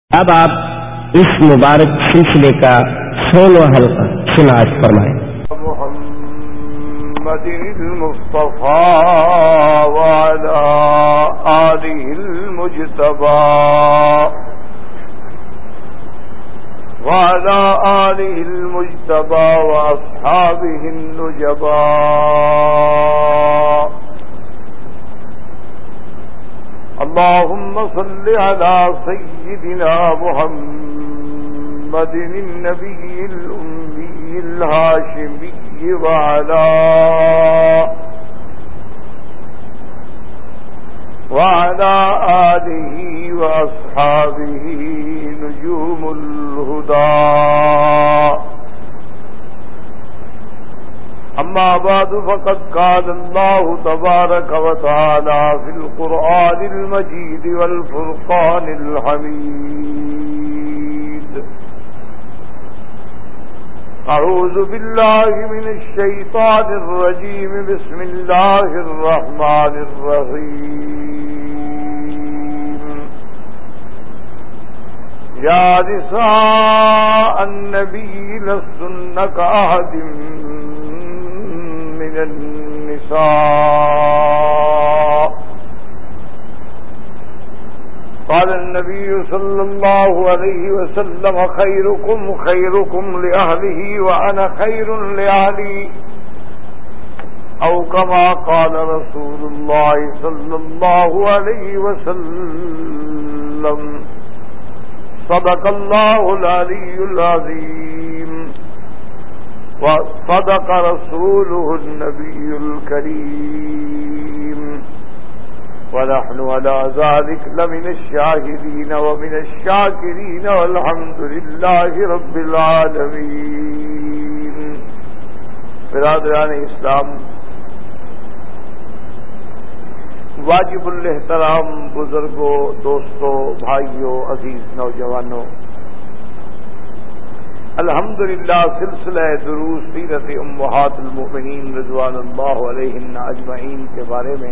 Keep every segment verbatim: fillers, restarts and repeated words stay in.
اب آپ اس مبارک سلسلے کا سولہ حلقہ سماعت فرمائیں۔ محمد المصطفى وعلى آله المجتبى وعلى آله المجتبى وأصحابه النجبى اللهم صل على سيدنا محمد النبي الأمي الهاشمي وعلى وعلى آله وأصحابه نجوم الهدى أما بعد فقد قال الله تبارك وتعالى في القرآن المجيد والفرقان الحميد أعوذ بالله من الشيطان الرجيم بسم الله الرحمن الرحيم يا نساء النبي لستن كأحد من النساء قال النبي صلى الله عليه وسلم خيركم خيركم لأهله وأنا خير لأهلي أو كما قال رسول الله صلى الله عليه وسلم صدق الله العلي العظيم وصدق رسوله النبي الكريم ونحن على ذلك لمن الشاهدين ومن الشاكرين والحمد لله رب العالمين۔ برادران اسلام، واجب الاحترام بزرگوں، دوستوں، بھائیوں، عزیز نوجوانوں، الحمدللہ سلسلہ دروس سیرت امہات المؤمنین رضوان اللہ علیہن اجمعین کے بارے میں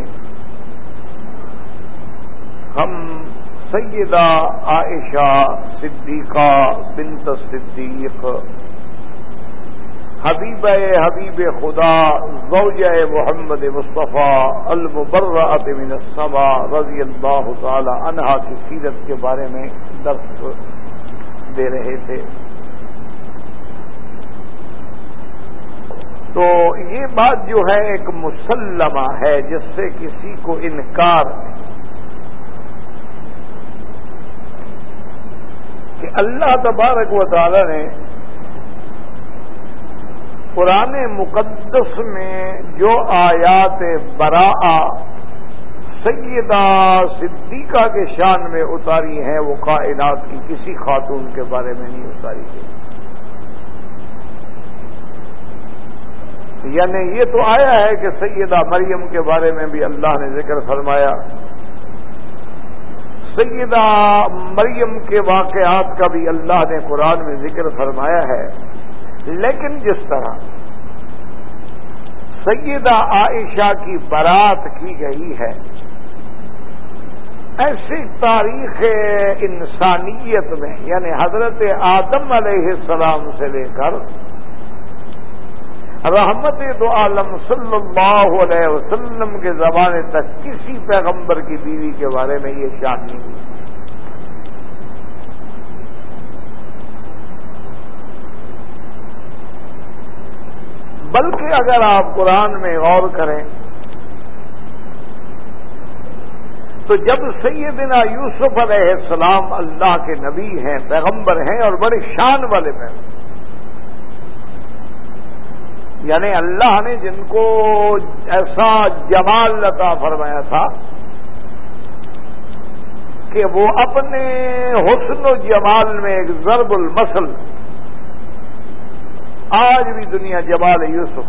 ہم سیدہ عائشہ صدیقہ بنت صدیق حبیبہ حبیب خدا زوجہ محمد مصطفیٰ المبرأۃ من السماء رضی اللہ تعالی عنہا کی سیرت کے بارے میں درس دے رہے تھے۔ تو یہ بات جو ہے ایک مسلمہ ہے جس سے کسی کو انکار نہیں کہ اللہ تبارک و تعالی نے قرآن مقدس میں جو آیات براءہ سیدہ صدیقہ کے شان میں اتاری ہیں وہ کائنات کی کسی خاتون کے بارے میں نہیں اتاری گئی۔ یعنی یہ تو آیا ہے کہ سیدہ مریم کے بارے میں بھی اللہ نے ذکر فرمایا، سیدہ مریم کے واقعات کا بھی اللہ نے قرآن میں ذکر فرمایا ہے، لیکن جس طرح سیدہ عائشہ کی برات کی گئی ہے، ایسی تاریخ انسانیت میں یعنی حضرت آدم علیہ السلام سے لے کر رحمت دو عالم صلی اللہ علیہ وسلم کے زمانے تک کسی پیغمبر کی بیوی کے بارے میں یہ شان نہیں ہوئی۔ بلکہ اگر آپ قرآن میں غور کریں تو جب سیدنا یوسف علیہ السلام اللہ کے نبی ہیں، پیغمبر ہیں اور بڑے شان والے پیغمبر، یعنی اللہ نے جن کو ایسا جمال عطا فرمایا تھا کہ وہ اپنے حسن و جمال میں ایک ضرب المثل، آج بھی دنیا جمال یوسف،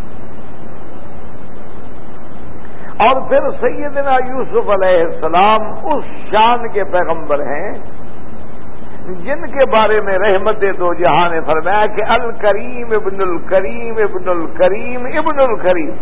اور پھر سیدنا یوسف علیہ السلام اس شان کے پیغمبر ہیں جن کے بارے میں رحمت دو جہاں نے فرمایا کہ الکریم ابن الکریم ابن الکریم ابن الکریم،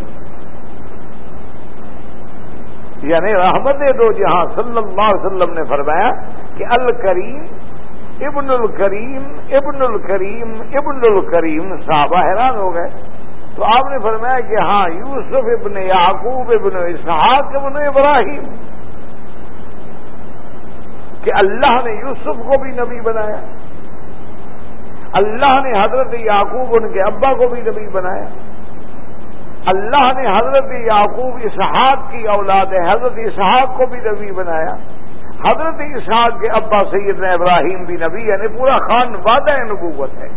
یعنی رحمت دو جہاں صلی اللہ علیہ وسلم نے فرمایا کہ الکریم ابن الکریم ابن الکریم ابن الکریم، صحابہ حیران ہو گئے۔ تو آپ نے فرمایا کہ ہاں، یوسف ابن یعقوب ابن اسحاق ابن ابراہیم، کہ اللہ نے یوسف کو بھی نبی بنایا، اللہ نے حضرت یعقوب ان کے ابا کو بھی نبی بنایا، اللہ نے حضرت یعقوب اسحاق کی اولاد ہے حضرت اسحاق کو بھی نبی بنایا، حضرت اسحاق کے ابا سیدنا ابراہیم بھی نبی، یعنی پورا خان وعدہ نبوت ہے۔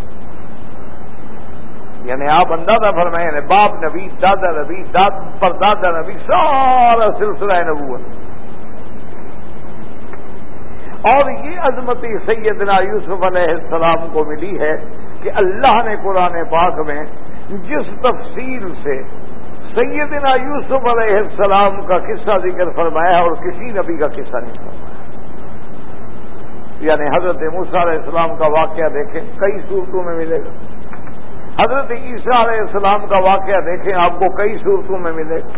یعنی آپ اندازہ فرمائیں، یعنی باپ نبی، دادا نبی، داد پر دادا نبی، سارا سلسلہ نبوت۔ اور یہ عظمت سیدنا یوسف علیہ السلام کو ملی ہے کہ اللہ نے قرآن پاک میں جس تفصیل سے سیدنا یوسف علیہ السلام کا قصہ ذکر فرمایا اور کسی نبی کا قصہ نہیں فرمایا۔ یعنی حضرت موسیٰ علیہ السلام کا واقعہ دیکھیں، کئی صورتوں میں ملے گا، حضرت عیسیٰ علیہ السلام کا واقعہ دیکھیں، آپ کو کئی صورتوں میں ملے گا،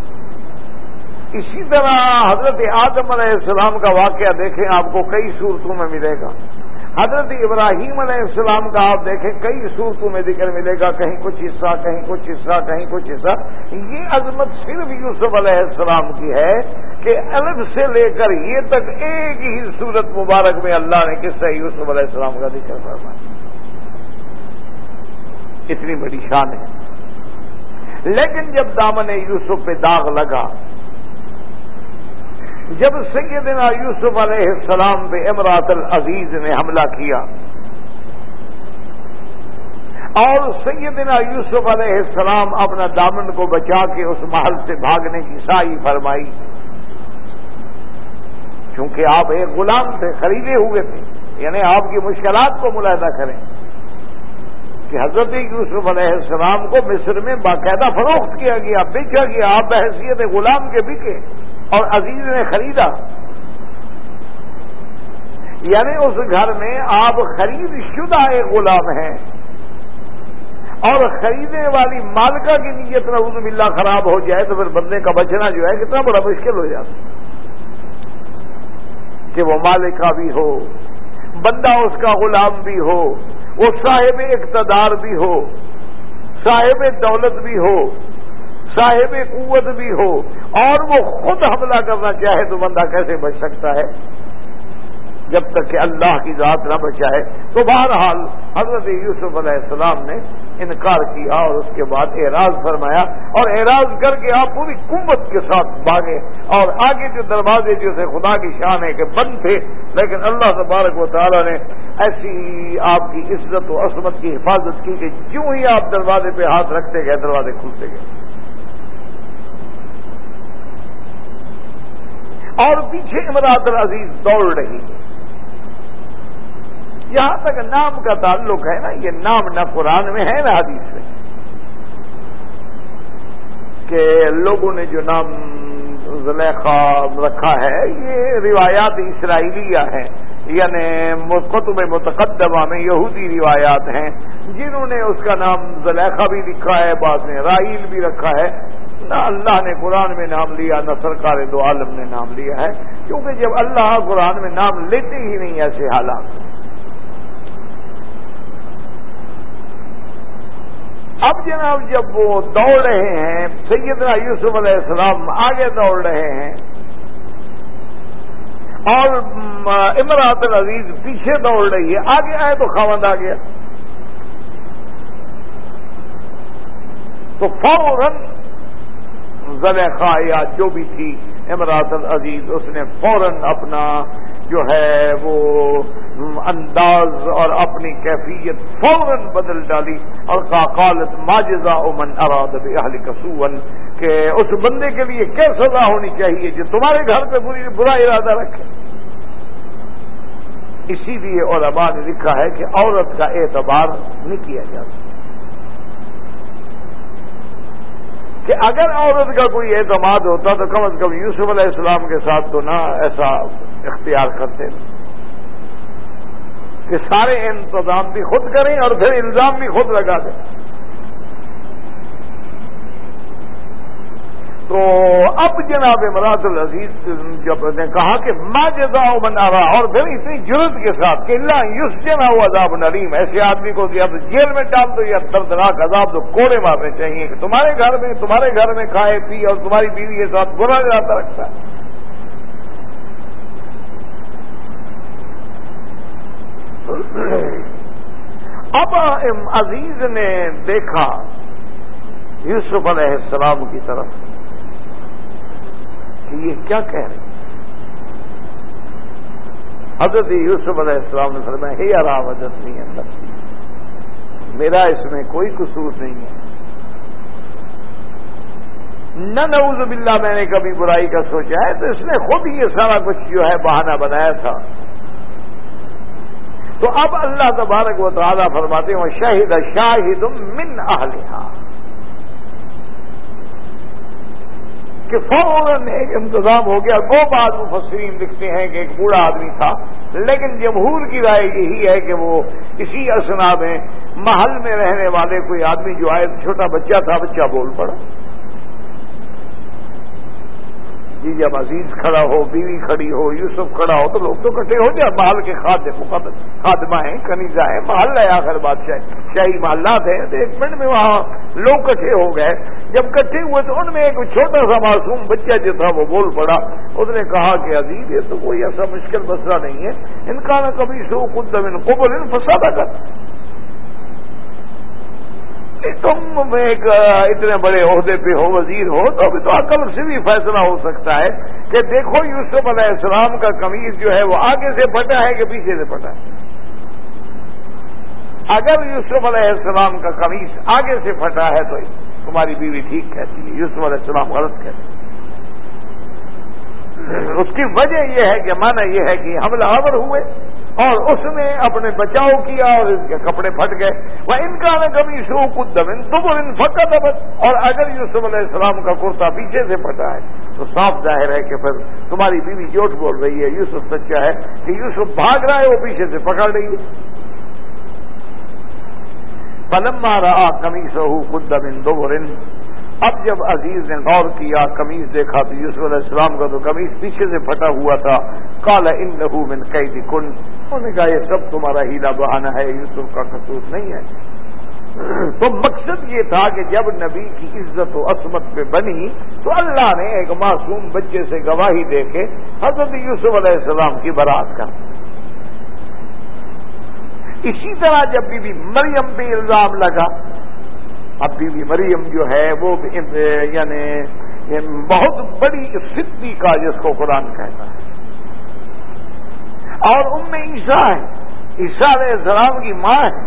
اسی طرح حضرت آدم علیہ السلام کا واقعہ دیکھیں، آپ کو کئی صورتوں میں ملے گا، حضرت ابراہیم علیہ السلام کا آپ دیکھیں، کئی صورتوں میں ذکر ملے گا، کہیں کچھ حصہ، کہیں کچھ حصہ، کہیں کچھ حصہ۔ یہ عظمت صرف یوسف علیہ السلام کی ہے کہ الف سے لے کر یہ تک ایک ہی صورت مبارک میں اللہ نے قصہ یوسف علیہ السلام کا ذکر فرمایا۔ اتنی بڑی شان ہے۔ لیکن جب دامن یوسف پہ داغ لگا، جب سیدنا یوسف علیہ السلام پہ امرأۃ العزیز نے حملہ کیا اور سیدنا یوسف علیہ السلام اپنا دامن کو بچا کے اس محل سے بھاگنے کی سعی فرمائی، چونکہ آپ ایک غلام تھے، خریدے ہوئے تھے، یعنی آپ کی مشکلات کو ملاحظہ کریں کہ حضرت یوسف علیہ السلام کو مصر میں باقاعدہ فروخت کیا گیا، بیچا گیا، آپ بحیثیت غلام کے بکے اور عزیز نے خریدا، یعنی اس گھر میں آپ خرید شدہ ایک غلام ہیں، اور خریدنے والی مالکہ کی نیت نعوذ باللہ خراب ہو جائے تو پھر بندے کا بچنا جو ہے کتنا بڑا مشکل ہو جاتا کہ وہ مالکہ بھی ہو، بندہ اس کا غلام بھی ہو، وہ صاحب اقتدار بھی ہو، صاحب دولت بھی ہو، صاحب قوت بھی ہو، اور وہ خود حملہ کرنا چاہے تو بندہ کیسے بچ سکتا ہے جب تک کہ اللہ کی ذات نہ بچائے؟ تو بہرحال حضرت یوسف علیہ السلام نے انکار کیا اور اس کے بعد اعراض فرمایا، اور اعراض کر کے آپ پوری قوت کے ساتھ بھاگے، اور آگے جو دروازے جو تھے خدا کی شان ہے کہ بند تھے، لیکن اللہ تبارک و تعالی نے ایسی آپ کی عزت و عصمت کی حفاظت کی کہ جو ہی آپ دروازے پہ ہاتھ رکھتے گئے دروازے کھلتے گئے، اور پیچھے امرأۃ العزیز دوڑ رہی ہے۔ یہاں تک نام کا تعلق ہے نا، یہ نام نہ قرآن میں ہے نہ حدیث میں، کہ لوگوں نے جو نام زلیخا رکھا ہے یہ روایات اسرائیلیہ ہیں، یعنی کتب متقدمہ میں یہودی روایات ہیں جنہوں نے اس کا نام زلیخا بھی لکھا ہے، بعد میں راحیل بھی رکھا ہے، نہ اللہ نے قرآن میں نام لیا نہ سرکار دو عالم نے نام لیا ہے، کیونکہ جب اللہ قرآن میں نام لیتے ہی نہیں ایسے حالات۔ اب جناب جب وہ دوڑ رہے ہیں، سیدنا یوسف علیہ السلام آگے دوڑ رہے ہیں اور امرأۃ العزیز پیچھے دوڑ رہی ہے، آگے آئے تو خاوند آ گیا، تو فوراً زلیخا یا جو بھی تھی امرأۃ العزیز اس نے فوراً اپنا جو ہے وہ انداز اور اپنی کیفیت فوراً بدل ڈالی اور قالت ما جزاء من اراد باهلک سوءا، کہ اس بندے کے لیے کیا سزا ہونی چاہیے جو تمہارے گھر پہ بری برا ارادہ رکھے۔ اسی لیے علماء نے لکھا ہے کہ عورت کا اعتبار نہیں کیا جاتا، کہ اگر عورت کا کوئی اعتماد ہوتا تو کم از کم یوسف علیہ السلام کے ساتھ تو نہ ایسا اختیار کرتے کہ سارے انتظام بھی خود کریں اور پھر الزام بھی خود لگا دیں۔ تو اب جناب امراۃ العزیز جب نے کہا کہ ما جزاء من ارا، اور پھر اتنی جرت کے ساتھ کہ اللہ یسجن او عذاب علیم، ایسے آدمی کو کہ اب جیل میں ڈال دو یا دردناک عذاب دو، کوڑے مارنے چاہیے کہ تمہارے گھر میں تمہارے گھر میں کھائے پی اور تمہاری بیوی کے ساتھ برا جاتا رکھتا ہے۔ اب عزیز نے دیکھا یوسف علیہ السلام کی طرف کہ یہ کیا کہہ رہے ہیں۔ حضرت یوسف علیہ السلام نے فرمایا ہے یا راودتنی عن نفسی، میرا اس میں کوئی قصور نہیں ہے، نہ نعوذ باللہ میں نے کبھی برائی کا سوچا ہے، تو اس نے خود یہ سارا کچھ جو ہے بہانہ بنایا تھا۔ تو اب اللہ تبارک و تعالیٰ فرماتے ہیں شاہد شاہد من اہلہا، کہ فوراً ایک انتظام ہو گیا۔ وہ بعض مفسرین لکھتے ہیں کہ ایک بوڑھا آدمی تھا، لیکن جمہور کی رائے یہی ہے کہ وہ اسی اسنا میں محل میں رہنے والے کوئی آدمی جو آئے، چھوٹا بچہ تھا، بچہ بول پڑا۔ جی جب عزیز کھڑا ہو، بیوی کھڑی ہو، یوسف کھڑا ہو، تو لوگ تو اکٹھے ہو جائے، محل کے خادم خادمہ ہیں، کنیزہ ہیں، محل ہے آخر بادشاہ شاہی محلات ہیں، تو ایک منٹ میں وہاں لوگ اکٹھے ہو گئے۔ جب اکٹھے ہوئے تو ان میں ایک چھوٹا سا معصوم بچہ جو تھا وہ بول پڑا۔ اس نے کہا کہ عزیز یہ تو کوئی ایسا مشکل مسئلہ نہیں ہے، ان کا نہ کبھی سو خود من قبل ان فسادہ کر، تم ایک اتنے بڑے عہدے پہ ہو، وزیر ہو، تو ابھی تو عقل سے بھی فیصلہ ہو سکتا ہے کہ دیکھو یوسف علیہ السلام کا قمیص جو ہے وہ آگے سے پھٹا ہے کہ پیچھے سے پھٹا ہے۔ اگر یوسف علیہ السلام کا قمیص آگے سے پھٹا ہے تو تمہاری بیوی ٹھیک کہتی ہے، یوسف علیہ السلام غلط کہتے ہیں۔ اس کی وجہ یہ ہے کہ معنی یہ ہے کہ حملہ آور ہوئے اور اس نے اپنے بچاؤ کیا اور اس کے کپڑے پھٹ گئے۔ وہ ان کا نہ کبھی سو قدم ان تم ان فقط ابد، اور اگر یوسف علیہ السلام کا کرتا پیچھے سے پھٹا ہے تو صاف ظاہر ہے کہ پھر تمہاری بیوی جھوٹ بول رہی ہے، یوسف سچا ہے کہ یوسف بھاگ رہا ہے، وہ پیچھے سے پکڑ رہی ہے۔ فلما رأى قميصه قد من دبر، اب جب عزیز نے غور کیا، قمیص دیکھا تو یوسف علیہ السلام کا تو قمیص پیچھے سے پھٹا ہوا تھا۔ قال انه من كيدكن، انہوں نے کہا یہ سب تمہارا ہیلا بہانہ ہے، یوسف کا قصور نہیں ہے۔ تو مقصد یہ تھا کہ جب نبی کی عزت و عصمت پہ بنی تو اللہ نے ایک معصوم بچے سے گواہی دے کے حضرت یوسف علیہ السلام کی برات کر۔ اسی طرح جب بی بی مریم پہ الزام لگا، اب بی بی مریم جو ہے وہ یعنی بہت بڑی صدیقہ جس کو قرآن کہتا ہے، اور ام عیسیٰ ہے، عیسیٰ علیہ السلام کی ماں ہے،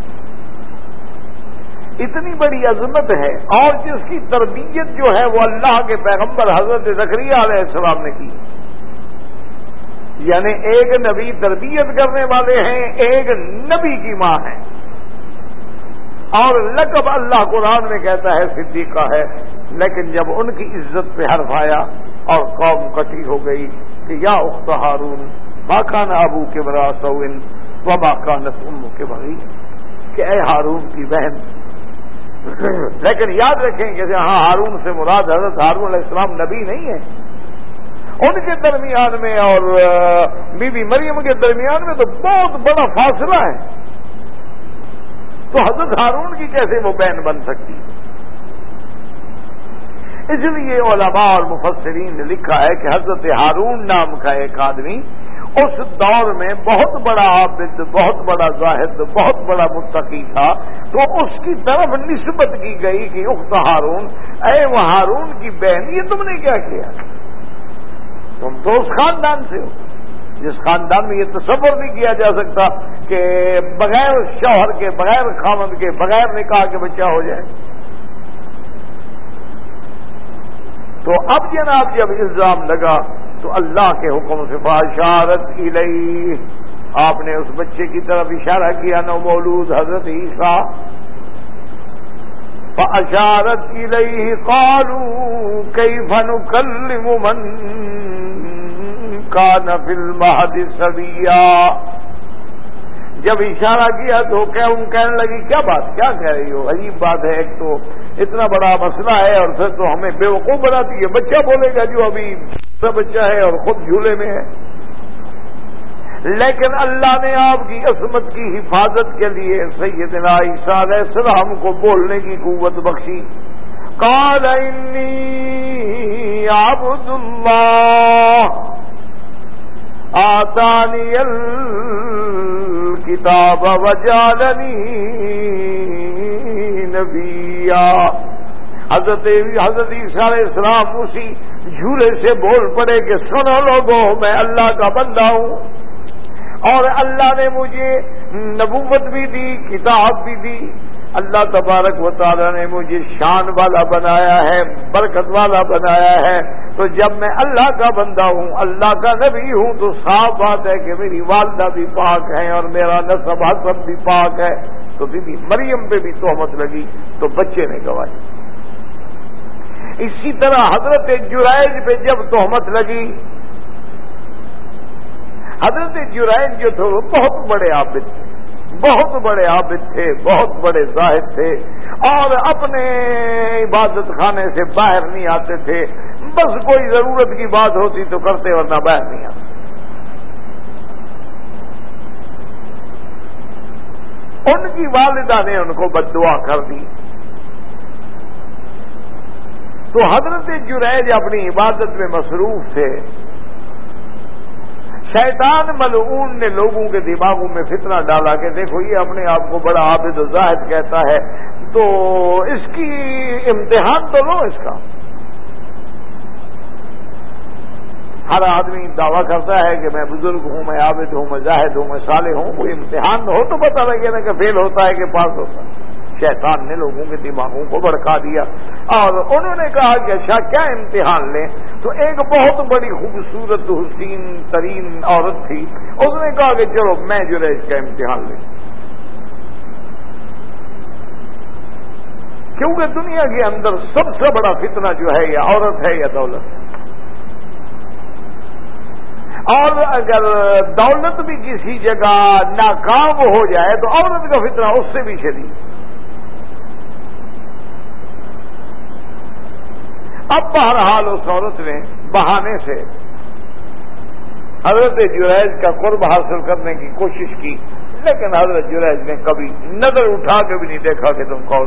اتنی بڑی عظمت ہے، اور جس کی تربیت جو ہے وہ اللہ کے پیغمبر حضرت زکریا علیہ السلام نے کی۔ یعنی ایک نبی تربیت کرنے والے ہیں، ایک نبی کی ماں ہے، اور لقب اللہ قرآن میں کہتا ہے صدیقہ ہے۔ لیکن جب ان کی عزت پہ حرف آیا اور قوم کٹھی ہو گئی کہ یا اخت ہارون ما کان ابو کے برا سوئن وما کانت امو کے بغی، کہ اے ہارون کی بہن۔ لیکن یاد رکھیں کہ ہاں ہارون سے مراد حضرت ہارون علیہ السلام نبی نہیں ہے، ان کے درمیان میں اور بی بی مریم کے درمیان میں تو بہت بڑا فاصلہ ہے، تو حضرت ہارون کی کیسے وہ بہن بن سکتی؟ اس لیے علماء اور مفسرین نے لکھا ہے کہ حضرت ہارون نام کا ایک آدمی اس دور میں بہت بڑا عابد، بہت بڑا زاہد، بہت بڑا متقی تھا، تو اس کی طرف نسبت کی گئی کہ اخت ہارون، اے وہ ہارون کی بہن، یہ تم نے کیا کیا؟ تم تو اس خاندان سے ہو جس خاندان میں یہ تصور نہیں کیا جا سکتا کہ بغیر شوہر کے، بغیر خاوند کے، بغیر نکاح کے بچہ ہو جائے۔ تو اب جناب جب الزام لگا تو اللہ کے حکم سے فاشارت الیہ، آپ نے اس بچے کی طرف اشارہ کیا، نو مولود حضرت عیسیٰ، فاشارت الیہ قالوا کیف نکلم من کان فی المہد صبیا، جب اشارہ کیا تو کیا ان کہنے لگی کیا بات کیا کہہ رہی ہو؟ عجیب بات ہے، ایک تو اتنا بڑا مسئلہ ہے اور پھر تو ہمیں بیوقوف بناتی ہے، بچہ بولے گا جو ابھی بچہ ہے اور خود جھولے میں ہے۔ لیکن اللہ نے آپ کی عصمت کی حفاظت کے لیے سیدنا عیسیٰ علیہ السلام کو بولنے کی قوت بخشی۔ قال انی عبد اللہ آتانی الکتاب وجعلنی نبیا۔ حضرت حضرت عیسیٰ علیہ السلام اسی جھولے سے بول پڑے کہ سنو لوگوں، میں اللہ کا بندہ ہوں اور اللہ نے مجھے نبوت بھی دی، کتاب بھی دی۔ اللہ تبارک و تعالی نے مجھے شان والا بنایا ہے، برکت والا بنایا ہے۔ تو جب میں اللہ کا بندہ ہوں، اللہ کا نبی ہوں، تو صاف بات ہے کہ میری والدہ بھی پاک ہے اور میرا نسب حسب بھی پاک ہے۔ تو بی بی مریم پہ بھی تہمت لگی تو بچے نے گواہی۔ اسی طرح حضرت جریج پہ جب تہمت لگی، حضرت جریج جو تھے وہ بہت بڑے عابد تھے، بہت بڑے عابد تھے، بہت بڑے زاہد تھے، اور اپنے عبادت خانے سے باہر نہیں آتے تھے، بس کوئی ضرورت کی بات ہوتی تو کرتے ورنہ باہر نہیں آتے۔ ان کی والدہ نے ان کو بد دعا کر دی، تو حضرت جریج اپنی عبادت میں مصروف تھے۔ شیطان ملعون نے لوگوں کے دماغوں میں فتنہ ڈالا کہ دیکھو یہ اپنے آپ کو بڑا عابد و زاہد کہتا ہے، تو اس کی امتحان تو لو اس کا۔ ہر آدمی دعویٰ کرتا ہے کہ میں بزرگ ہوں، میں عابد ہوں، میں زاہد ہوں، میں صالح ہوں، کوئی امتحان ہو تو پتہ لگے نا کہ فیل ہوتا ہے کہ پاس ہوتا ہے۔ شیطان نے لوگوں کے دماغوں کو بھڑکا دیا اور انہوں نے کہا کہ اچھا کیا امتحان لیں؟ تو ایک بہت بڑی خوبصورت حسین ترین عورت تھی، اس نے کہا کہ چلو میں جریج کا امتحان لیں، کیونکہ دنیا کے اندر سب سے بڑا فتنہ جو ہے یہ عورت ہے یا دولت ہے، اور اگر دولت بھی کسی جگہ ناکام ہو جائے تو عورت کا فتنہ اس سے بھی شدید۔ اب بہرحال اس عورت نے بہانے سے حضرت جریج کا قرب حاصل کرنے کی کوشش کی، لیکن حضرت جریج نے کبھی نظر اٹھا کے بھی نہیں دیکھا کہ تم کون۔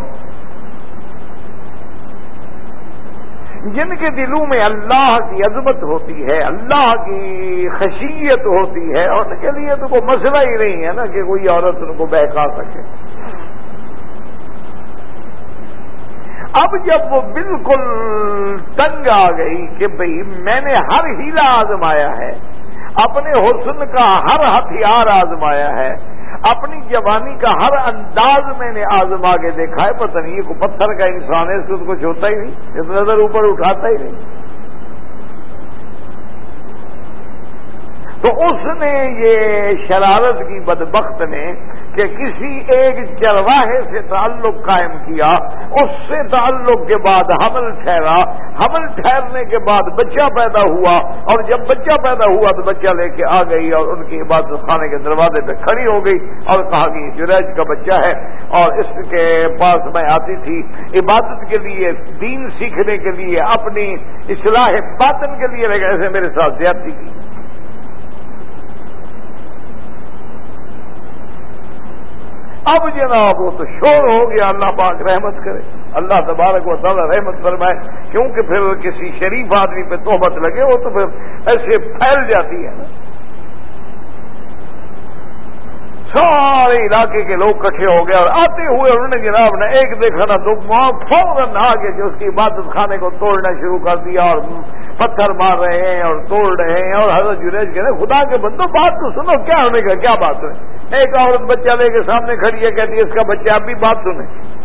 جن کے دلوں میں اللہ کی عظمت ہوتی ہے، اللہ کی خشیت ہوتی ہے، اور ان کے لیے تو کوئی مسئلہ ہی نہیں ہے نا کہ کوئی عورت ان کو بہکا سکے۔ اب جب وہ بالکل تنگ آ گئی کہ بھئی میں نے ہر ہیلا آزمایا ہے، اپنے حسن کا ہر ہتھیار آزمایا ہے، اپنی جوانی کا ہر انداز میں نے آزما کے دیکھا ہے، پتہ نہیں یہ کوئی پتھر کا انسان ہے، اس کو کچھ ہوتا ہی نہیں، اس نظر اوپر اٹھاتا ہی نہیں۔ تو اس نے یہ شرارت کی بدبخت نے کہ کسی ایک چرواہے سے تعلق قائم کیا، اس سے تعلق کے بعد حمل ٹھہرا، حمل ٹھہرنے کے بعد بچہ پیدا ہوا، اور جب بچہ پیدا ہوا تو بچہ لے کے آ گئی اور ان کی عبادت خانے کے دروازے پہ کھڑی ہو گئی اور کہا کہ جریج کا بچہ ہے اور اس کے پاس میں آتی تھی عبادت کے لیے، دین سیکھنے کے لیے، اپنی اصلاح باطن کے لیے، لیکن ایسے میرے ساتھ زیادتی کی۔ اب جناب وہ تو شور ہو گیا، اللہ پاک رحمت کرے، اللہ تبارک و تعالی رحمت فرمائے، کیونکہ پھر کسی شریف آدمی پہ تہمت لگے وہ تو پھر ایسے پھیل جاتی ہے نا، سارے علاقے کے لوگ اکٹھے ہو گئے اور آتے ہوئے انہوں نے جناب نے ایک دیکھا نہ تو وہاں فوراً آگے جو اس کی عبادت خانے کو توڑنا شروع کر دیا اور پتھر مار رہے ہیں اور توڑ رہے ہیں، اور حضرت جریج کہہ رہے خدا کے بندو بات تو سنو، کیا ہونے کا کیا بات ہے؟ ایک عورت بچہ لے کے سامنے کھڑی ہے، کہتی ہے اس کا بچہ، اب بھی بات سنیں،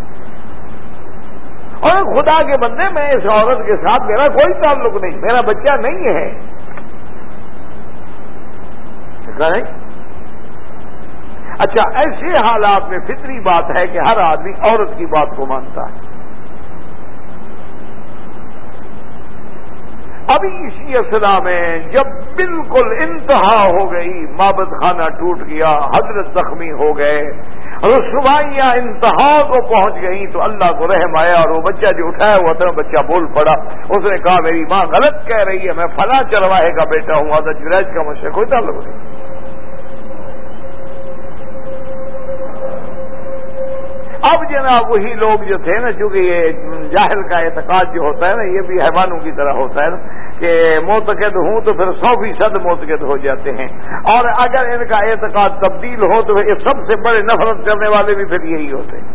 اور خدا کے بندے میں اس عورت کے ساتھ میرا کوئی تعلق نہیں، میرا بچہ نہیں ہے، نہیں۔ اچھا ایسے حالات میں فطری بات ہے کہ ہر آدمی عورت کی بات کو مانتا ہے، ابھی اسی اصلاح میں جب بالکل انتہا ہو گئی، معبد خانہ ٹوٹ گیا، حضرت زخمی ہو گئے، رسوائیاں انتہا کو پہنچ گئیں، تو اللہ کو رحم آیا اور وہ بچہ جو اٹھایا ہوا تھا بچہ بول پڑا. اس نے کہا میری ماں غلط کہہ رہی ہے، میں فلاں چرواہے کا بیٹا ہوں، حضرت جریج کا مجھ سے کوئی تعلق نہیں. اب جناب وہی لوگ جو تھے نا، چونکہ یہ جاہل کا اعتقاد جو ہوتا ہے نا، یہ بھی حیوانوں کی طرح ہوتا ہے نا کہ معتقد ہوں تو پھر سو فیصد معتقد ہو جاتے ہیں، اور اگر ان کا اعتقاد تبدیل ہو تو یہ سب سے بڑے نفرت کرنے والے بھی پھر یہی ہوتے ہیں.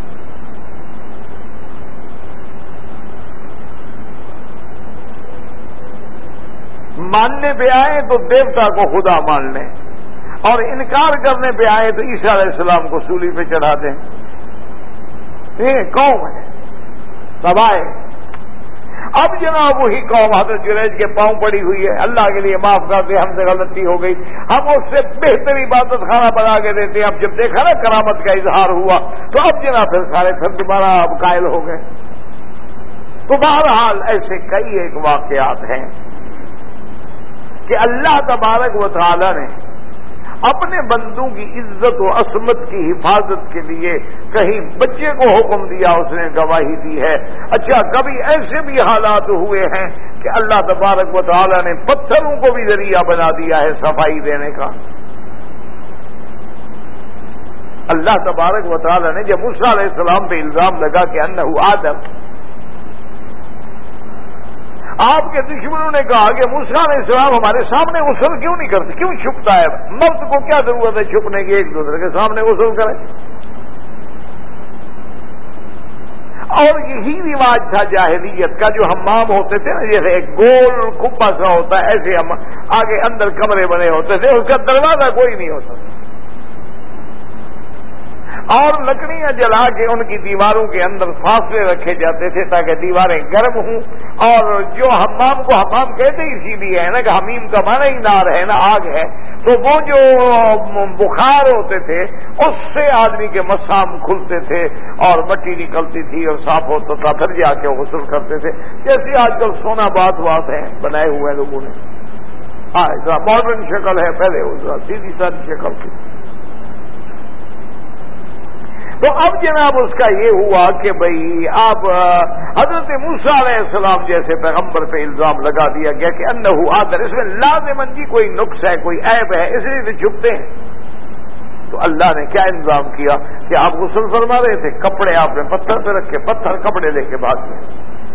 ماننے پہ آئے تو دیوتا کو خدا مان لیں، اور انکار کرنے پہ آئے تو عیسیٰ علیہ السلام کو سولی پہ چڑھا دیں. یہ قوم ہے تباہ. اب جناب وہی قوم حضرت جریج کے پاؤں پڑی ہوئی ہے، اللہ کے لیے معاف کر دے، ہم سے غلطی ہو گئی، ہم اس سے بہتر عبادت خانہ بنا کے دیتے. اب جب دیکھا نا کرامت کا اظہار ہوا تو اب جناب پھر سارے پھر دوبارہ اب قائل ہو گئے. تو بہرحال ایسے کئی ایک واقعات ہیں کہ اللہ تبارک و تعالی نے اپنے بندوں کی عزت و عصمت کی حفاظت کے لیے کہیں بچے کو حکم دیا، اس نے گواہی دی ہے. اچھا کبھی ایسے بھی حالات ہوئے ہیں کہ اللہ تبارک و تعالی نے پتھروں کو بھی ذریعہ بنا دیا ہے صفائی دینے کا. اللہ تبارک و تعالی نے جب موسیٰ علیہ السلام پہ الزام لگا کہ انہ آدم، آپ کے دشمنوں نے کہا کہ موسیٰ علیہ السلام ہمارے سامنے غسل کیوں نہیں کرتے، کیوں چھپتا ہے، مرد کو کیا ضرورت ہے چھپنے کی، ایک دوسرے کے سامنے غسل کرے. اور یہی رواج تھا جاہلیت کا، جو حمام ہوتے تھے نا، جیسے ایک گول کھپا سا ہوتا ہے، ایسے ہم آگے اندر کمرے بنے ہوتے تھے، اس کا دروازہ کوئی نہیں ہوتا، اور لکڑیاں جلا کے ان کی دیواروں کے اندر فاصلے رکھے جاتے تھے تاکہ دیواریں گرم ہوں. اور جو حمام کو حمام کہتے اسی لیے ہے نا کہ حمیم کا معنی ہی نار ہے نا، آگ ہے، تو وہ جو بخار ہوتے تھے اس سے آدمی کے مسام کھلتے تھے اور مٹی نکلتی تھی اور صاف ہوتا تھا، پھر جا کے غسل کرتے تھے. جیسے آج کل سونا بات بات ہے بنائے ہوئے لوگوں نے، ہاں ماڈرن شکل ہے، پہلے سیدھی سادی شکل تھی. تو اب جناب اس کا یہ ہوا کہ بھئی آپ حضرت موسیٰ علیہ السلام جیسے پیغمبر پہ الزام لگا دیا گیا کہ انہ آدر، اس میں لازماً جی کوئی نقص ہے، کوئی عیب ہے، اس لیے تو چھپتے ہیں. تو اللہ نے کیا الزام کیا کہ آپ غسل فرما رہے تھے، کپڑے آپ نے پتھر پہ رکھے، پتھر کپڑے لے کے بھاگ گئے.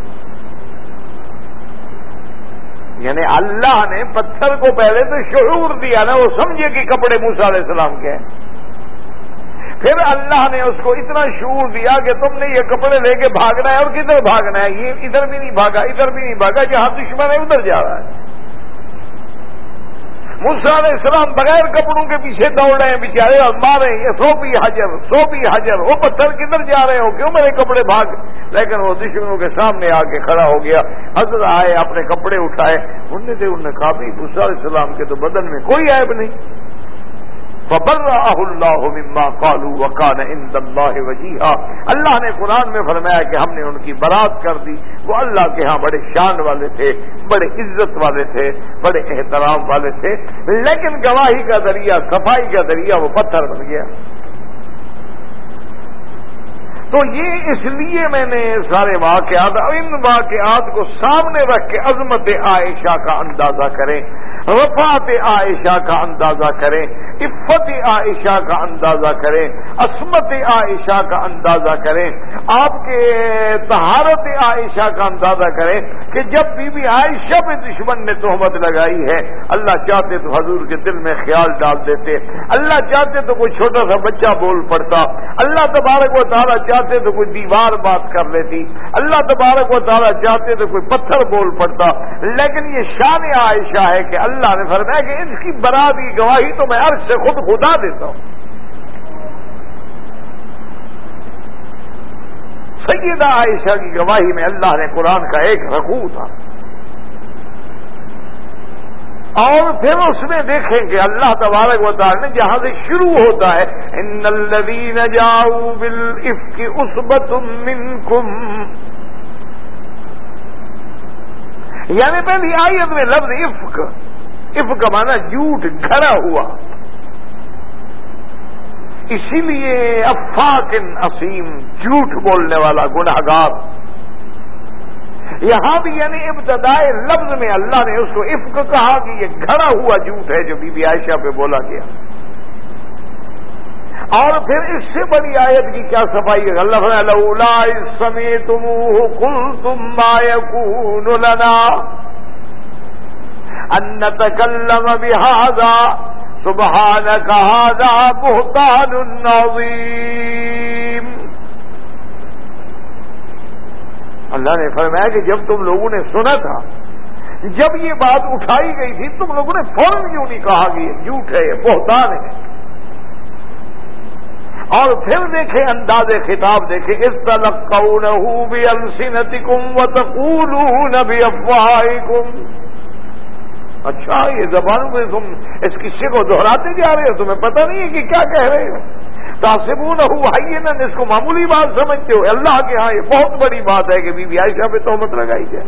یعنی اللہ نے پتھر کو پہلے تو شعور دیا نا، وہ سمجھے کہ کپڑے موسیٰ علیہ السلام کے ہیں. پھر اللہ نے اس کو اتنا شعور دیا کہ تم نے یہ کپڑے لے کے بھاگنا ہے، اور کدھر بھاگنا ہے، یہ ادھر بھی نہیں بھاگا، ادھر بھی نہیں بھاگا، جہاں دشمن ہے ادھر جا رہا ہے. موسیٰ علیہ السلام بغیر کپڑوں کے پیچھے دوڑ رہے ہیں بیچارے، اور مارے یہ سوپی حجر سوپی حجر، وہ پتھر کدھر جا رہے ہو، کیوں میرے کپڑے بھاگ. لیکن وہ دشمنوں کے سامنے آ کے کھڑا ہو گیا. حضرت آئے، اپنے کپڑے اٹھائے، انہوں نے انہوں نے کہا بھی موسیٰ علیہ السلام کے تو بدن میں کوئی عیب نہیں. فبرأہ اللہ مما قالوا وکان عند اللہ وجیہا. اللہ نے قرآن میں فرمایا کہ ہم نے ان کی برات کر دی. وہ اللہ کے ہاں بڑے شان والے تھے، بڑے عزت والے تھے، بڑے احترام والے تھے، لیکن گواہی کا ذریعہ، صفائی کا ذریعہ وہ پتھر بن گیا. تو یہ اس لیے میں نے سارے واقعات، ان واقعات کو سامنے رکھ کے عظمت عائشہ کا اندازہ کریں، رفعت عائشہ کا اندازہ کریں، عفت عائشہ کا اندازہ کریں، عصمت عائشہ کا اندازہ کریں، آپ کے طہارت عائشہ کا اندازہ کریں کہ جب بی بی عائشہ پہ دشمن نے تہمت لگائی ہے، اللہ چاہتے تو حضور کے دل میں خیال ڈال دیتے، اللہ چاہتے تو کوئی چھوٹا سا بچہ بول پڑتا، اللہ تبارک و تعالیٰ چاہتے تو کوئی دیوار بات کر لیتی، اللہ تبارک و تعالیٰ چاہتے تو کوئی پتھر بول پڑتا. لیکن یہ شان عائشہ ہے کہ اللہ نے فرمایا کہ اس کی برات کی گواہی تو میں عرش سے خود خدا دیتا ہوں. سیدہ عائشہ کی گواہی میں اللہ نے قرآن کا ایک رکوع تھا. اور پھر اس میں دیکھیں کہ اللہ تبارک و تعالی نے جہاں سے شروع ہوتا ہے ان الذین جاؤوا بالافک عصبۃ منکم، یعنی پہلی آیت میں لفظ افک، افک مانا جھوٹ گھڑا ہوا، اسی لیے افاک اسیم جھوٹ بولنے والا گناہگار. یہاں بھی یعنی ابتدائے لفظ میں اللہ نے اس کو افک کہا کہ یہ گھڑا ہوا جھوٹ ہے جو بی بی عائشہ پہ بولا گیا. اور پھر اس سے بڑی آیت کی کیا صفائی ہے، اللہ فرمایا لولا اذ سمعتموہ قلتم ما یکون لنا ان نتکلم بہذا سبحانک ھذا بہتان عظیم. اللہ نے فرمایا کہ جب تم لوگوں نے سنا تھا، جب یہ بات اٹھائی گئی تھی، تم لوگوں نے فوراً کیوں نہیں کہا کہ یہ جھوٹ ہے، یہ بہتان ہے. اور پھر دیکھیں انداز خطاب دیکھیں، استلقونہ بألسنتکم وتقولون بأفواہکم. اچھا یہ زبانوں میں تم اس قصے کو دہراتے جا رہے ہو، تمہیں پتہ نہیں ہے کہ کیا کہہ رہے ہو. تحسبونہ ہینا، اس کو معمولی بات سمجھتے ہو، اللہ کے ہاں یہ بہت بڑی بات ہے کہ بی بی عائشہ پہ تہمت لگائی جائے.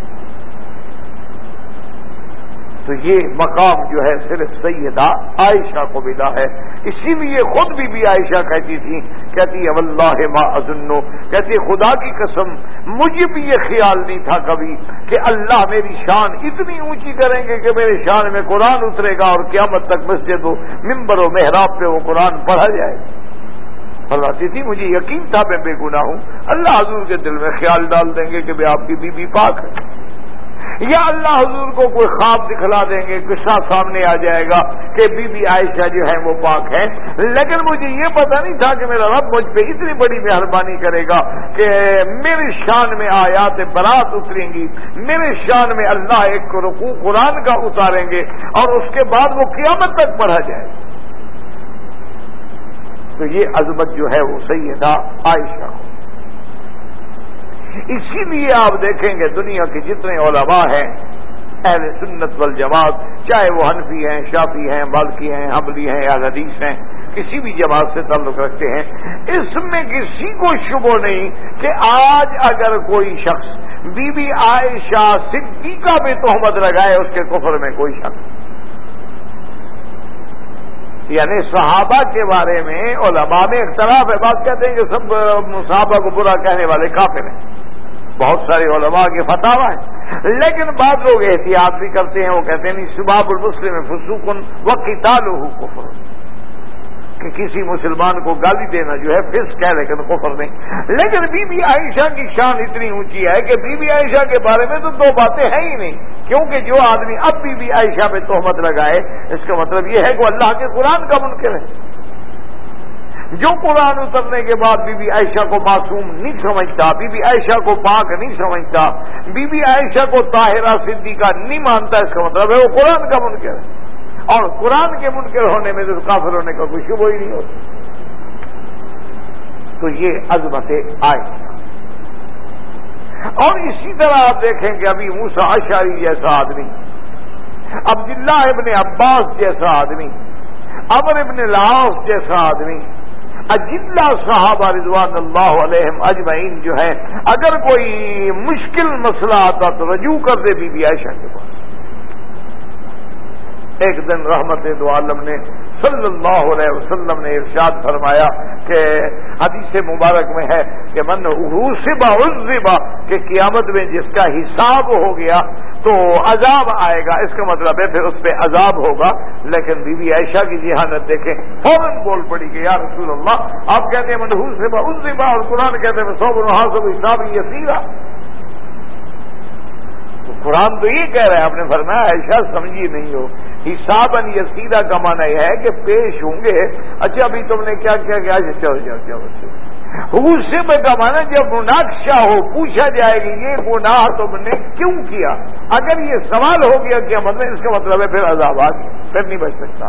تو یہ مقام جو ہے صرف سیدہ عائشہ کو ملا ہے. اسی لیے خود بی بی عائشہ کہتی تھی، کہتی ہے واللہ ما اظنو، کہتی ہے خدا کی قسم مجھے بھی یہ خیال نہیں تھا کبھی کہ اللہ میری شان اتنی اونچی کریں گے کہ میرے شان میں قرآن اترے گا اور قیامت تک مسجد و ممبر و محراب پہ وہ قرآن پڑھا جائے. فرماتی تھی مجھے یقین تھا میں بے گناہ ہوں، اللہ حضور کے دل میں خیال ڈال دیں گے کہ میں آپ کی بی بی پاک ہے، یا اللہ حضور کو کوئی خواب دکھلا دیں گے، قصہ سامنے آ جائے گا کہ بی بی عائشہ جو ہے وہ پاک ہے. لیکن مجھے یہ پتہ نہیں تھا کہ میرا رب مجھ پہ اتنی بڑی مہربانی کرے گا کہ میرے شان میں آیات برات اتریں گی، میرے شان میں اللہ ایک رکوع قرآن کا اتاریں گے اور اس کے بعد وہ قیامت تک پڑھا جائے. تو یہ عظمت جو ہے وہ سیدہ عائشہ کو. اسی لیے آپ دیکھیں گے دنیا کے جتنے علماء ہیں اہل سنت والجماعت، چاہے وہ حنفی ہیں، شافعی ہیں، مالکی ہیں، حنبلی ہیں یا حدیث ہیں، کسی بھی جماعت سے تعلق رکھتے ہیں، اس میں کسی کو شبہ نہیں کہ آج اگر کوئی شخص بی بی عائشہ صدیقہ پہ تہمت لگائے اس کے کفر میں کوئی شک. یعنی صحابہ کے بارے میں علماء میں اختلاف ہے. بات کہتے ہیں کہ سب صحابہ کو برا کہنے والے کافر ہیں، بہت سارے علماء کے فتاوی ہیں، لیکن بعض لوگ احتیاط بھی کرتے ہیں، وہ کہتے ہیں سباب المسلم فسوق وقتالہ کفر، کہ کسی مسلمان کو گالی دینا جو ہے فسق ہے لیکن کفر نہیں. لیکن بی بی عائشہ کی شان اتنی اونچی ہے کہ بی بی عائشہ کے بارے میں تو دو باتیں ہیں ہی نہیں، کیونکہ جو آدمی اب بی بی عائشہ پہ تہمت لگائے اس کا مطلب یہ ہے کہ وہ اللہ کے قرآن کا منکر ہے. جو قرآن اترنے کے بعد بی بی عائشہ کو معصوم نہیں سمجھتا، بی بی عائشہ کو پاک نہیں سمجھتا، بی بی عائشہ کو طاہرہ صدیقہ نہیں مانتا، اس کا مطلب ہے وہ قرآن کا منکر ہے. اور قرآن کے منکر ہونے میں تو کافر ہونے کا کوئی شبہ ہی نہیں ہوتا. تو یہ عظمت عائشہ. اور اسی طرح آپ دیکھیں کہ ابھی موسیٰ اشعری جیسا آدمی، عبداللہ ابن عباس جیسا آدمی، عمرو ابن العاص جیسا آدمی، اجلہ صحابہ رضوان اللہ علیہم اجمعین جو ہے، اگر کوئی مشکل مسئلہ آتا تو رجوع کر دے بی بی عائشہ کے پاس. ایک دن رحمت دو عالم نے صلی اللہ علیہ وسلم نے ارشاد فرمایا کہ حدیث مبارک میں ہے کہ من حوسب عذب، کہ قیامت میں جس کا حساب ہو گیا تو عذاب آئے گا، اس کا مطلب ہے پھر اس پہ عذاب ہوگا. لیکن بی بی عائشہ کی ذہانت دیکھیں، فوراً بول پڑی کہ یا رسول اللہ، آپ کہتے ہیں من حوسب عذب اور قرآن کہتے ہیں صبر وحاسب حساب یسیرا. تو قرآن تو یہ کہہ رہا ہے، آپ نے فرمایا عائشہ سمجھی نہیں ہو، حساباً یسیرا کا معنی یہ ہے کہ پیش ہوں گے. اچھا ابھی تم نے کیا کیا کیا چلو جاؤ جاؤ. حوسب کا معنی جب مناقشہ ہو، پوچھا جائے کہ یہ گناہ تم نے کیوں کیا، اگر یہ سوال ہو گیا کیا مطلب، اس کا مطلب ہے پھر عذاب آ گیا، پھر نہیں بچ سکتا.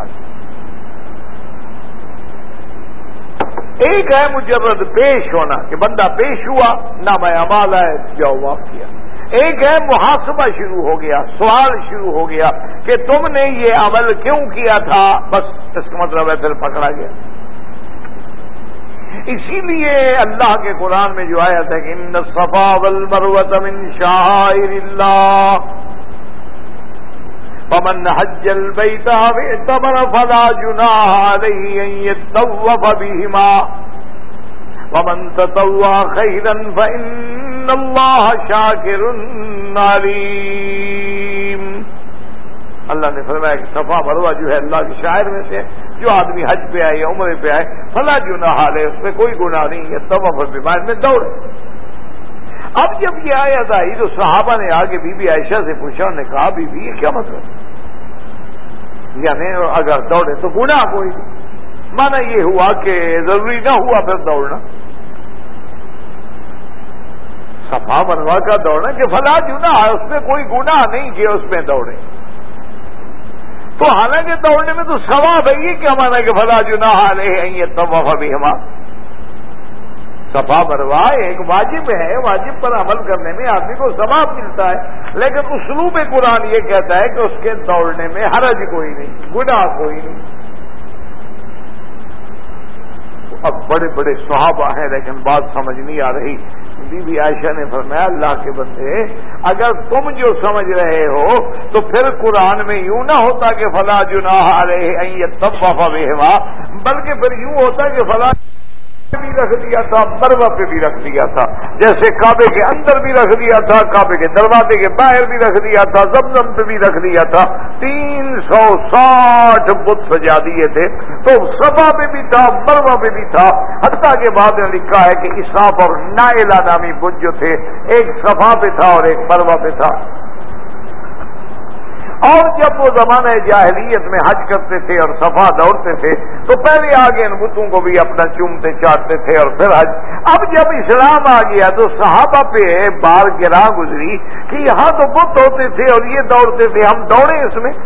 ایک ہے مجرد پیش ہونا کہ بندہ پیش ہوا، نامہ اعمال ہے، جاؤ معاف کیا. ایک ہے محاسبہ شروع ہو گیا، سوال شروع ہو گیا کہ تم نے یہ عمل کیوں کیا تھا، بس اس کا مطلب ہے پھر پکڑا گیا. اسی لیے اللہ کے قرآن میں جو آیت ہے کہ ان الصفا والمروۃ من شعائر اللہ، فمن حج البيت أو اعتمر فلا جناح عليه أن يطوف بهما ومن تطوع خيرا فإن الله شاكر عليم. اللہ نے فرمایا کہ صفا مروہ جو ہے اللہ کے شاعر میں سے جو آدمی حج پہ آئے یا عمرے پہ آئے فلا جناح علیہ اس میں کوئی گناہ نہیں ہے طواف بما میں دوڑے. اب جب یہ آیت آئی تو صحابہ نے آگے بی بی عائشہ سے پوچھا, انہوں نے کہا بی بی یہ کیا مطلب, یعنی اگر دوڑے تو گناہ کوئی نہیں, مانا یہ ہوا کہ ضروری نہ ہوا پھر دوڑنا, صفا مروہ کا دوڑنا کہ فلا جناح اس میں کوئی گناہ نہیں کہ اس میں دوڑے. تو حالانکہ دوڑنے میں تو ثواب ہے, یہ کیا مانا کہ فلا جناح علیہ ان یطوف بہما. صفا مروہ ایک واجب ہے, واجب پر عمل کرنے میں آدمی کو ثواب ملتا ہے, لیکن اسلوب قرآن یہ کہتا ہے کہ اس کے دوڑنے میں حرج کوئی نہیں, گناہ کوئی نہیں. اب بڑے بڑے صحابہ ہیں لیکن بات سمجھ نہیں آ رہی. بی بی عائشہ نے فرمایا اللہ کے بندے اگر تم جو سمجھ رہے ہو تو پھر قرآن میں یوں نہ ہوتا کہ فلا جناح علیہ ان یطوف بہما, بلکہ پھر یوں ہوتا کہ فلا بھی رکھ دیا تھا, مروہ پہ بھی رکھ دیا تھا, جیسے کعبے کے اندر بھی رکھ دیا تھا, کعبے کے دروازے کے باہر بھی رکھ دیا تھا, زمزم پہ بھی رکھ دیا تھا. تین سو ساٹھ بت سجا دیے تھے, تو صفا پہ بھی تھا, مروہ پہ بھی تھا. حتیٰ کے بعد نے لکھا ہے کہ اسحاق اور نائلہ نامی بت جو تھے ایک صفا پہ تھا اور ایک مروہ پہ تھا. اور جب وہ زمانہ جاہلیت میں حج کرتے تھے اور صفا دوڑتے تھے تو پہلے آگے ان بتوں کو بھی اپنا چومتے چاٹتے تھے اور پھر حج. اب جب اسلام آ گیا تو صحابہ پہ بار گراں گزری کہ یہاں تو بت ہوتے تھے اور یہ دوڑتے تھے, ہم دوڑے اس میں.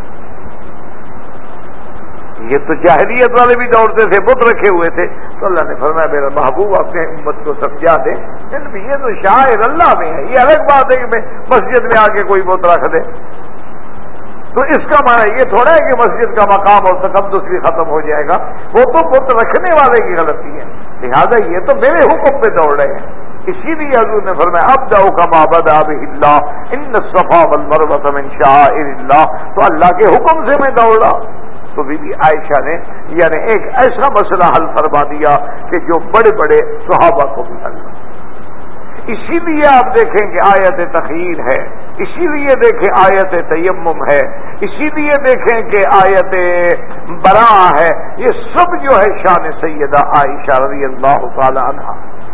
یہ تو جاہلیت والے بھی دوڑتے تھے, بت رکھے ہوئے تھے. تو اللہ نے فرمایا میرا محبوب اپنے امت کو سمجھا دے ان بھی یہ تو شاعر اللہ میں ہے. یہ الگ بات ہے کہ میں مسجد میں آ کے کوئی بت رکھ دے, تو اس کا معنی یہ تھوڑا ہے کہ مسجد کا مقام اور تقدس بھی ختم ہو جائے گا. وہ تو بت رکھنے والے کی غلطی ہے, لہذا یہ تو میرے حکم پہ دوڑ رہے ہیں. اسی لیے حضور نے فرمایا ابدأ کما بدأ بہ اللہ ان الصفا والمروہ من شعائر اللہ, تو اللہ کے حکم سے میں دوڑا. تو بی بی عائشہ نے یعنی ایک ایسا مسئلہ حل فرما دیا کہ جو بڑے بڑے صحابہ کو بھی حل. اسی لیے آپ دیکھیں کہ آیت تخیر ہے, اسی لیے دیکھیں آیت تیمم ہے, اسی لیے دیکھیں کہ آیت براء ہے. یہ سب جو ہے شان سیدہ عائشہ رضی اللہ تعالی عنہا.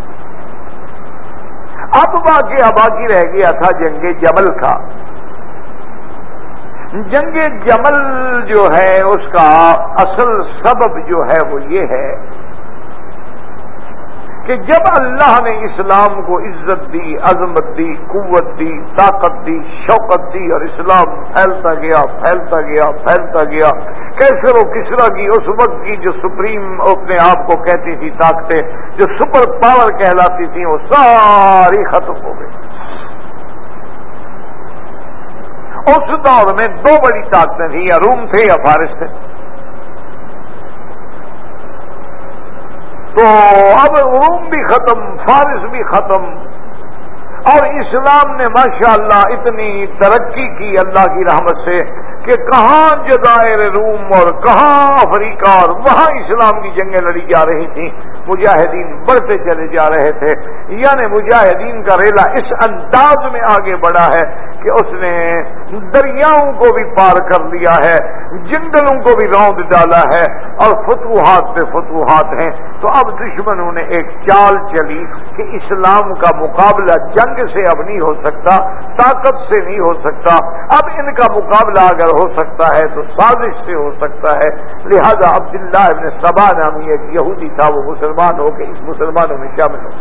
اب واقعہ باقی رہ گیا تھا جنگ جمل کا. جنگ جمل جو ہے اس کا اصل سبب جو ہے وہ یہ ہے کہ جب اللہ نے اسلام کو عزت دی, عظمت دی, قوت دی, طاقت دی, شوقت دی اور اسلام پھیلتا گیا پھیلتا گیا پھیلتا گیا کیسر و کسرا کی اس وقت کی جو سپریم اپنے آپ کو کہتی تھی طاقتیں, جو سپر پاور کہلاتی تھیں, وہ ساری ختم ہو گئی. اس دور میں دو بڑی طاقتیں تھیں, یا روم تھے یا فارس تھے. تو اب روم بھی ختم, فارس بھی ختم, اور اسلام نے ماشاءاللہ اتنی ترقی کی اللہ کی رحمت سے کہ کہاں جزائر روم اور کہاں افریقہ اور وہاں اسلام کی جنگیں لڑی جا رہی تھیں. مجاہدین بڑھتے چلے جا رہے تھے, یعنی مجاہدین کا ریلا اس انداز میں آگے بڑھا ہے کہ اس نے دریاؤں کو بھی پار کر لیا ہے, جنگلوں کو بھی روند ڈالا ہے, اور فتوحات پہ فتوحات ہیں. تو اب دشمنوں نے ایک چال چلی کہ اسلام کا مقابلہ جنگ سے اب نہیں ہو سکتا, طاقت سے نہیں ہو سکتا. اب ان کا مقابلہ اگر ہو سکتا ہے تو سازش سے ہو سکتا ہے. لہذا عبداللہ ابن سبا نامی ایک یہودی تھا, وہ مسلمان ہو کے اس مسلمانوں میں شامل ہو.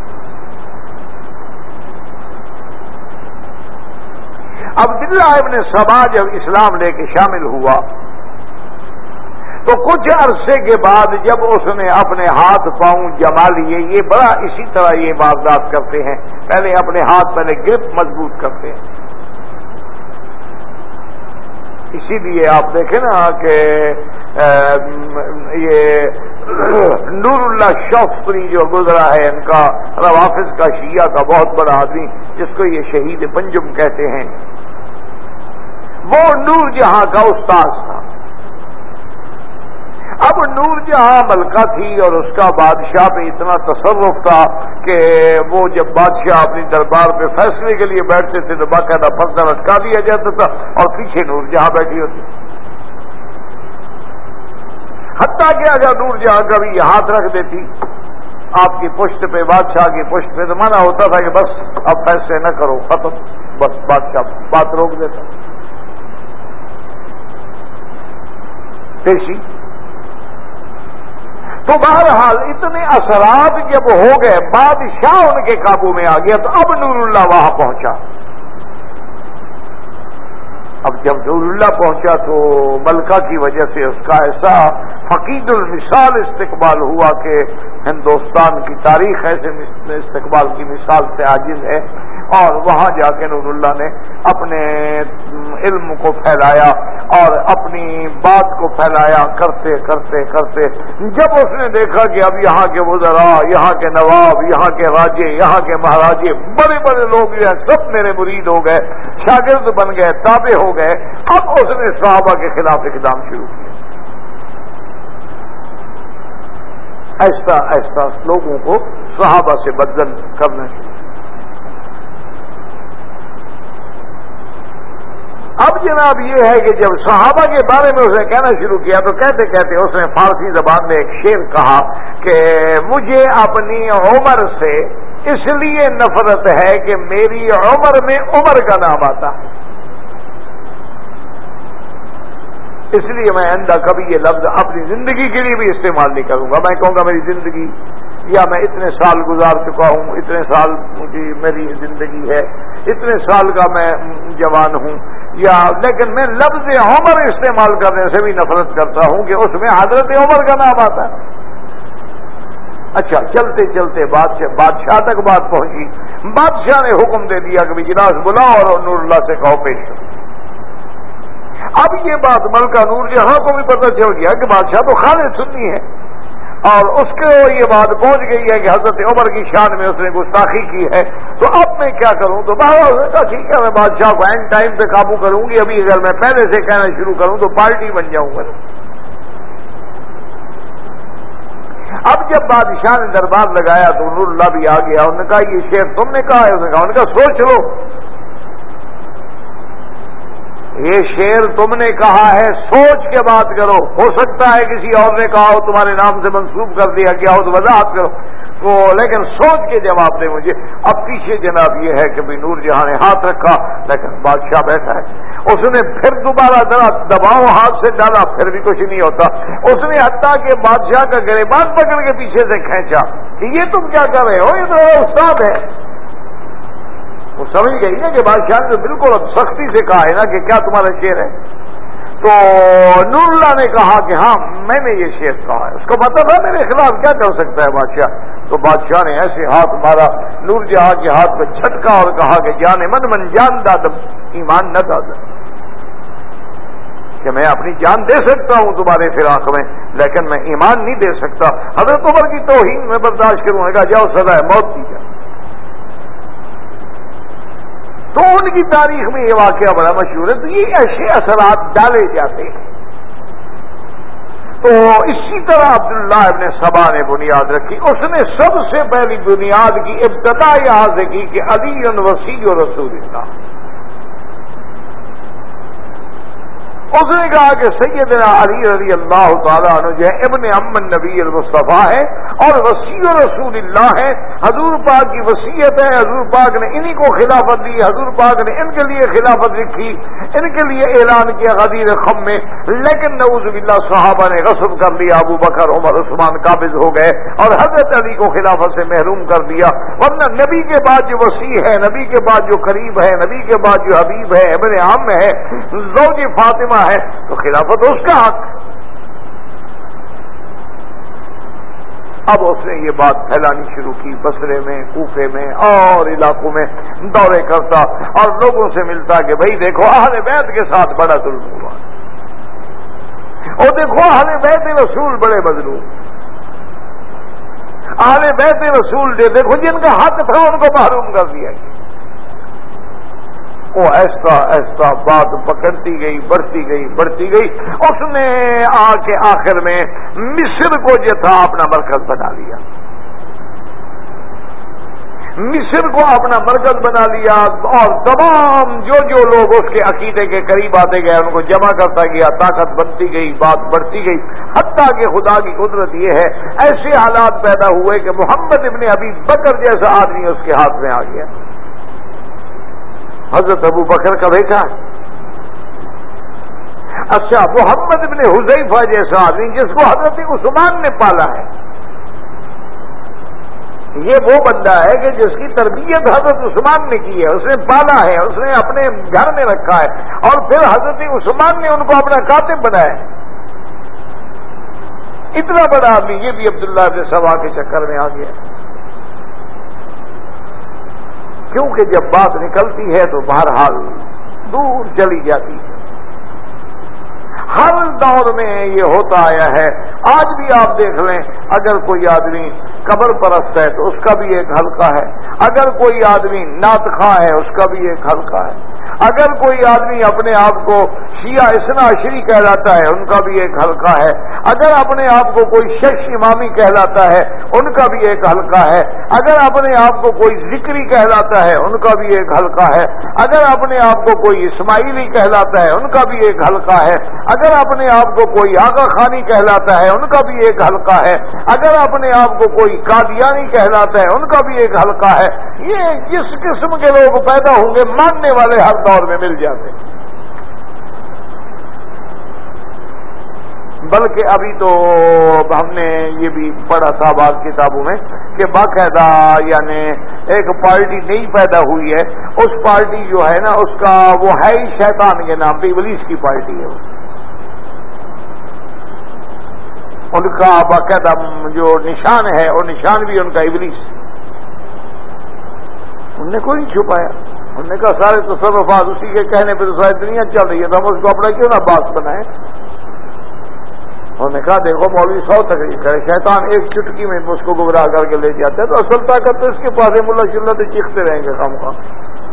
عبداللہ ابن سبا جب اسلام لے کے شامل ہوا تو کچھ عرصے کے بعد جب اس نے اپنے ہاتھ پاؤں جما لیے, یہ بڑا اسی طرح یہ واردات کرتے ہیں, پہلے اپنے ہاتھ پہلے گرپ مضبوط کرتے ہیں. اسی لیے آپ دیکھیں نا کہ یہ نور اللہ شوقری جو گزرا ہے, ان کا روافظ کا شیعہ کا بہت بڑا آدمی, جس کو یہ شہید پنجم کہتے ہیں, وہ نور جہاں کا استاذ تھا. اب نور جہاں ملکہ تھی اور اس کا بادشاہ پہ اتنا تصرف تھا کہ وہ جب بادشاہ اپنی دربار پہ فیصلے کے لیے بیٹھتے تھے تو باقاعدہ پردہ لٹکا دیا جاتا تھا اور پیچھے نور جہاں بیٹھی ہوتی. حتیٰ کہ اگر نور جہاں کبھی یہ ہاتھ رکھ دیتی آپ کی پشت پہ، بادشاہ کی پشت پہ، تو منع ہوتا تھا کہ بس اب فیصلے نہ کرو، ختم، بس بادشاہ بات روک دیتا. پیشی تو بہرحال اتنے اثرات جب ہو گئے، بادشاہ ان کے قابو میں آ گیا، تو اب نور اللہ وہاں پہنچا. اب جب نور اللہ پہنچا تو ملکہ کی وجہ سے اس کا ایسا فقید المثال استقبال ہوا کہ ہندوستان کی تاریخ ایسے استقبال کی مثال سے عاجز ہے. اور وہاں جا کے نور اللہ نے اپنے علم کو پھیلایا اور اپنی بات کو پھیلایا کرتے کرتے کرتے جب اس نے دیکھا کہ اب یہاں کے وزراء، یہاں کے نواب، یہاں کے راجے، یہاں کے مہاراجے، بڑے بڑے لوگ جو ہیں سب میرے مرید ہو گئے، شاگرد بن گئے، تابع ہو گئے، اب اس نے صحابہ کے خلاف اقدام شروع کیا. ایسا ایسا لوگوں کو صحابہ سے بدل کرنا چاہیے. اب جناب یہ ہے کہ جب صحابہ کے بارے میں اس نے کہنا شروع کیا تو کہتے کہتے اس نے فارسی زبان میں ایک شعر کہا کہ مجھے اپنی عمر سے اس لیے نفرت ہے کہ میری عمر میں عمر کا نام آتا ہے، اس لیے میں آئندہ کبھی یہ لفظ اپنی زندگی کے لیے بھی استعمال نہیں کروں گا. میں کہوں گا میری زندگی، یا میں اتنے سال گزار چکا ہوں، اتنے سال کی میری زندگی ہے، اتنے سال کا میں جوان ہوں، یا لیکن میں لفظ عمر استعمال کرنے سے بھی نفرت کرتا ہوں کہ اس میں حضرت عمر کا نام آتا ہے. اچھا چلتے چلتے بادشاہ بادشاہ تک بات پہنچی. بادشاہ نے حکم دے دیا کہ اجلاس بلاؤ اور نور اللہ سے کہو پیش کرو. اب یہ بات ملکہ نور جہاں کو بھی پتہ چل گیا کہ بادشاہ تو خالص سنی ہے اور اس کو یہ بات پہنچ گئی ہے کہ حضرت عمر کی شان میں اس نے گستاخی کی ہے، تو اب میں کیا کروں؟ تو بہرحال کہا ٹھیک ہے میں بادشاہ کو اینڈ ٹائم پہ قابو کروں گی، ابھی اگر میں پہلے سے کہنا شروع کروں تو پارٹی بن جاؤں گا. اب جب بادشاہ نے دربار لگایا تو نور اللہ بھی آ گیا. انہوں نے کہا یہ شعر تم نے کہا ہے؟ انہوں نے کہا انہوں نے کہا سوچ لو، یہ شعر تم نے کہا ہے، سوچ کے بات کرو، ہو سکتا ہے کسی اور نے کہا ہو، تمہارے نام سے منسوب کر دیا گیا ہو تو وضاحت کرو، تو لیکن سوچ کے جواب دے مجھے. اب پیچھے جناب یہ ہے کہ بھی نور جہاں نے ہاتھ رکھا لیکن بادشاہ بیٹھا ہے. اس نے پھر دوبارہ ذرا دباؤ ہاتھ سے ڈالا، پھر بھی کچھ نہیں ہوتا. اس نے حتیٰ کہ بادشاہ کا گریبان پکڑ کے پیچھے سے کھینچا کہ یہ تم کیا کر رہے ہو، یہ تو استاد ہے. وہ سمجھ گئی نا کہ بادشاہ نے بالکل اب سختی سے کہا ہے نا کہ کیا تمہارا شعر ہے. تو نور اللہ نے کہا کہ ہاں میں نے یہ شعر کہا ہے. اس کو پتا تھا میرے خلاف کیا کر سکتا ہے بادشاہ. تو بادشاہ نے ایسے ہاتھ مارا نور جہاں کے ہاتھ پہ چھٹکا اور کہا کہ جان من من جان دادم ایمان نہ دادا، کہ میں اپنی جان دے سکتا ہوں تمہارے فراق میں لیکن میں ایمان نہیں دے سکتا. حضرت عمر کی توہین میں برداشت کروں گا، جاؤ سزا موت دی جائے. تو ان کی تاریخ میں یہ واقعہ بڑا مشہور ہے. تو یہ ایسے اثرات ڈالے جاتے ہیں. تو اسی طرح عبداللہ ابن سبا نے بنیاد رکھی. اس نے سب سے پہلی بنیاد کی ابتدا یہاں سے کی کہ علی وصی رسول اللہ. اس نے کہا کہ سیدنا علی رضی اللہ تعالیٰ عنہ جو ہے ابن ام النبی المصطفیٰ ہے اور وصی رسول اللہ ہے. حضور پاک کی وصیت ہے، حضور پاک نے انہی کو خلافت دی، حضور پاک نے ان کے لیے خلافت لکھی، ان کے لیے اعلان کیا غدیر خم میں. لیکن نعوذ باللہ صحابہ نے غصب کر لیا، ابو بکر عمر عثمان قابض ہو گئے اور حضرت علی کو خلافت سے محروم کر دیا. ورنہ نبی کے بعد جو وصی ہے، نبی کے بعد جو قریب ہے، نبی کے بعد جو حبیب ہے، ابن عم ہے، زوج فاطمہ ہے، تو خلافت اس کا حق. اب اس نے یہ بات پھیلانی شروع کی، بصرے میں، کوفے میں اور علاقوں میں دورے کرتا اور لوگوں سے ملتا کہ بھائی دیکھو اہل بیت کے ساتھ بڑا ظلم ہوا، اور دیکھو اہل بیت رسول بڑے مظلوم، اہل بیت رسول دے دیکھو جن کا حق تھا ان کو محروم کر دیا گیا. وہ ایسا ایسا بات پکڑتی گئی بڑھتی گئی بڑھتی گئی، اس نے آ کے آخر میں مصر کو جو تھا اپنا مرکز بنا لیا، مصر کو اپنا مرکز بنا لیا، اور تمام جو جو لوگ اس کے عقیدے کے قریب آتے گئے ان کو جمع کرتا گیا، طاقت بنتی گئی، بات بڑھتی گئی، حتیٰ کہ خدا کی قدرت یہ ہے ایسے حالات پیدا ہوئے کہ محمد ابن ابی بکر جیسا آدمی اس کے ہاتھ میں آ گیا، حضرت ابو بکر کا بیٹا، اچھا محمد ابن حذیفہ جیسا آدمی جس کو حضرت عثمان نے پالا ہے، یہ وہ بندہ ہے کہ جس کی تربیت حضرت عثمان نے کی ہے، اس نے پالا ہے، اس نے اپنے گھر میں رکھا ہے، اور پھر حضرت عثمان نے ان کو اپنا کاتب بنایا، اتنا بڑا آدمی یہ بھی عبداللہ بن سبا کے چکر میں آ گیا، کیونکہ جب بات نکلتی ہے تو بہرحال دور چلی جاتی ہے، ہر دور میں یہ ہوتا آیا ہے، آج بھی آپ دیکھ لیں، اگر کوئی آدمی قبر پرست ہے تو اس کا بھی ایک حلقہ ہے، اگر کوئی آدمی نعت خواں ہے اس کا بھی ایک حلقہ ہے، اگر کوئی آدمی اپنے آپ کو شیعہ اثنا عشری کہلاتا ہے ان کا بھی ایک حلقہ ہے، اگر اپنے آپ کو کوئی شش امامی کہلاتا ہے ان کا بھی ایک حلقہ ہے، اگر اپنے آپ کو کوئی ذکری کہلاتا ہے ان کا بھی ایک حلقہ ہے، اگر اپنے آپ کو کوئی اسماعیلی کہلاتا ہے ان کا بھی ایک حلقہ ہے، اگر اپنے آپ کو کوئی آغا خانی کہلاتا ہے ان کا بھی ایک حلقہ ہے، اگر اپنے آپ کو کوئی قادیانی کہلاتا ہے ان کا بھی ایک حلقہ ہے، یہ جس قسم کے لوگ پیدا ہوں گے ماننے والے ہر دور میں مل جاتے ہیں، بلکہ ابھی تو ہم نے یہ بھی پڑھا تھا بعض کتابوں میں کہ باقاعدہ یعنی ایک پارٹی نئی پیدا ہوئی ہے، اس پارٹی جو ہے نا اس کا وہ ہے ہی شیطان کے نام پہ، ابلیس کی پارٹی ہے، ان کا باقاعدہ جو نشان ہے اور نشان بھی ان کا ابلیس، ان نے کوئی نہیں چھپایا، انہوں نے کہا سارے تصرفات اسی کے کہنے پہ تو ساری دنیا چل رہی ہے تو ہم اس کو اپنا کیوں نہ باس بنائیں، انہوں نے کہا دیکھو مولوی سو تقریر کرے، شیطان ایک چٹکی میں اس کو گمراہ کر کے لے جاتا ہے، تو اصل طاقت تو اس کے پاس ہے، ملا شلہ تو چیختے رہیں گے خام خواہ،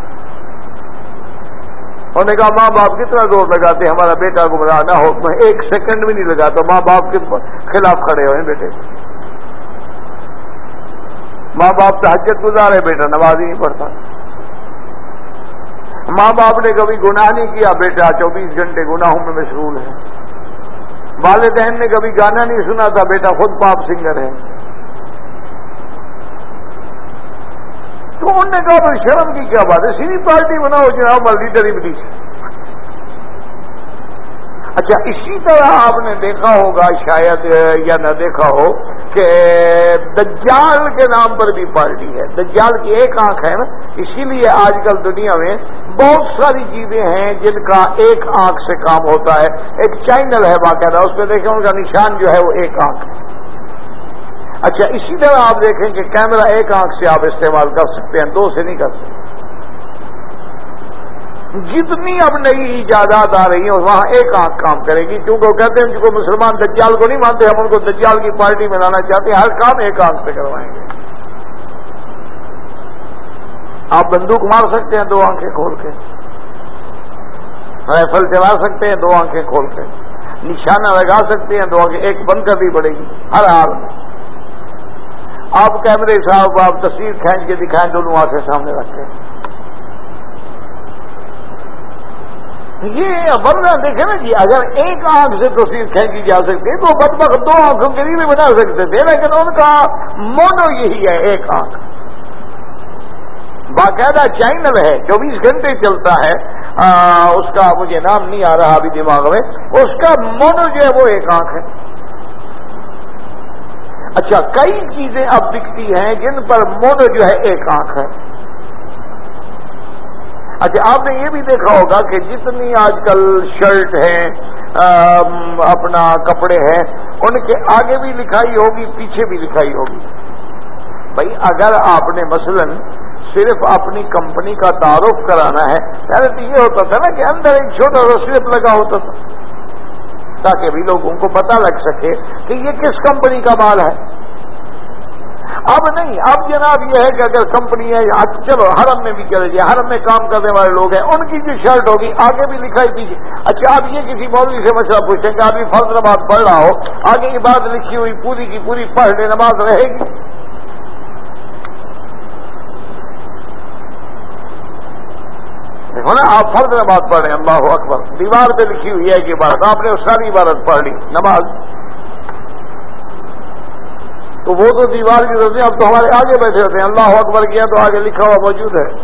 انہوں نے کہا ماں باپ کتنا زور لگاتے ہمارا بیٹا گمراہ نہ ہو، میں ایک سیکنڈ بھی نہیں لگاتا، ماں باپ کے خلاف کھڑے ہوئے بیٹے، ماں باپ تہجد گزار ہے، بیٹا نماز ہی نہیں پڑھتا، ماں باپ نے کبھی گناہ نہیں کیا، بیٹا چوبیس گھنٹے گناہوں میں مشغول ہے، والدین نے کبھی گانا نہیں سنا تھا، بیٹا خود پاپ سنگر ہے، تو انہوں نے کہا بھائی شرم کی کیا بات ہے، سیدھی پارٹی بناؤ جناب لیڈر ابلیس۔ اچھا اسی طرح آپ نے دیکھا ہوگا شاید یا نہ دیکھا ہو کہ دجال کے نام پر بھی پارٹی ہے، دجال کی ایک آنکھ ہے نا، اسی لیے آج کل دنیا میں بہت ساری چیزیں ہیں جن کا ایک آنکھ سے کام ہوتا ہے، ایک چینل ہے باقاعدہ، اس پہ دیکھیں ان کا نشان جو ہے وہ ایک آنکھ ہے۔ اچھا اسی طرح آپ دیکھیں کہ کیمرہ ایک آنکھ سے آپ استعمال کر سکتے ہیں، دو سے نہیں کر سکتے، جتنی اب نئی ایجادات آ رہی ہیں وہاں ایک آنکھ کام کرے گی، کیونکہ وہ کہتے ہیں جن کو مسلمان دجال کو نہیں مانتے، ہم ان کو دجال کی پارٹی میں لانا چاہتے ہیں، ہر کام ایک آنکھ سے کروائیں گے۔ آپ بندوق مار سکتے ہیں دو آنکھیں کھول کے، رائفل چلا سکتے ہیں دو آنکھیں کھول کے، نشانہ لگا سکتے ہیں دو آنکھیں، ایک بند کرنی پڑے گی ہر حال میں۔ آپ کیمرے صاحب آپ تصویر کھینچ کے دکھائیں دونوں آنکھیں سامنے رکھ کے، یہ ورنہ دیکھیں نا جی، اگر ایک آنکھ سے تصویر کھینچی جا سکتی تو بدبخت دو آنکھوں کے لیے بھی بنا سکتے تھے، لیکن ان کا مونو یہی ہے ایک آنکھ، باقاعدہ چینل ہے چوبیس گھنٹے چلتا ہے، آ, اس کا مجھے نام نہیں آ رہا ابھی دماغ میں، اس کا مونو جو ہے وہ ایک آنکھ ہے۔ اچھا کئی چیزیں اب دکھتی ہیں جن پر مونو جو ہے ایک آنکھ ہے۔ اچھا آپ نے یہ بھی دیکھا ہوگا کہ جتنی آج کل شرٹ ہیں اپنا کپڑے ہیں ان کے آگے بھی لکھائی ہوگی پیچھے بھی لکھائی ہوگی۔ بھائی اگر آپ نے مثلاً صرف اپنی کمپنی کا تعارف کرانا ہے، پہلے تو یہ ہوتا تھا نا کہ اندر ایک چھوٹا سا سلپ لگا ہوتا تھا تاکہ بھی لوگوں کو پتہ لگ سکے کہ یہ کس کمپنی کا مال ہے۔ اب نہیں، اب جناب یہ ہے کہ اگر کمپنی ہے، چلو حرم میں بھی چلے جائے، حرم میں کام کرنے والے لوگ ہیں، ان کی جو شرٹ ہوگی آگے بھی لکھا ہی پیچھے. اچھا اب یہ کسی مولوی سے مسئلہ پوچھیں کہ ابھی فرض نماز پڑھ رہا ہو، آگے کی بات لکھی ہوئی پوری کی پوری پڑھ لے، نماز رہے گی؟ دیکھو نا، آپ فرض نماز پڑھ رہے ہیں، اللہ اکبر، دیوار پہ لکھی ہوئی ہے کہ عبارت، آپ نے ساری عبارت پڑھ لی، نماز تو وہ تو دیوار کی ضرورت نہیں، اب تو ہمارے آگے بیٹھے ہوتے ہیں، اللہ اکبر کیا تو آگے لکھا ہوا موجود ہے.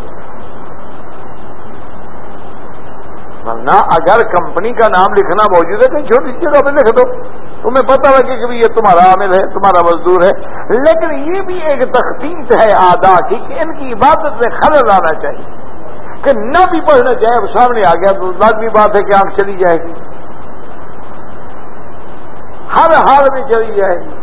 ورنہ اگر کمپنی کا نام لکھنا موجود ہے تو چھوٹی سی جگہ پہ لکھ دو، تمہیں پتہ لگے کہ یہ تمہارا عامل ہے، تمہارا مزدور ہے. لیکن یہ بھی ایک تخطیط ہے اعداء کی کہ ان کی عبادت میں خلل آنا چاہیے، کہ نہ بھی پڑھنا چاہے، اب سامنے آ گیا تو لازمی بات ہے کہ آنکھ چلی جائے گی، ہر حال میں چلی جائے گی.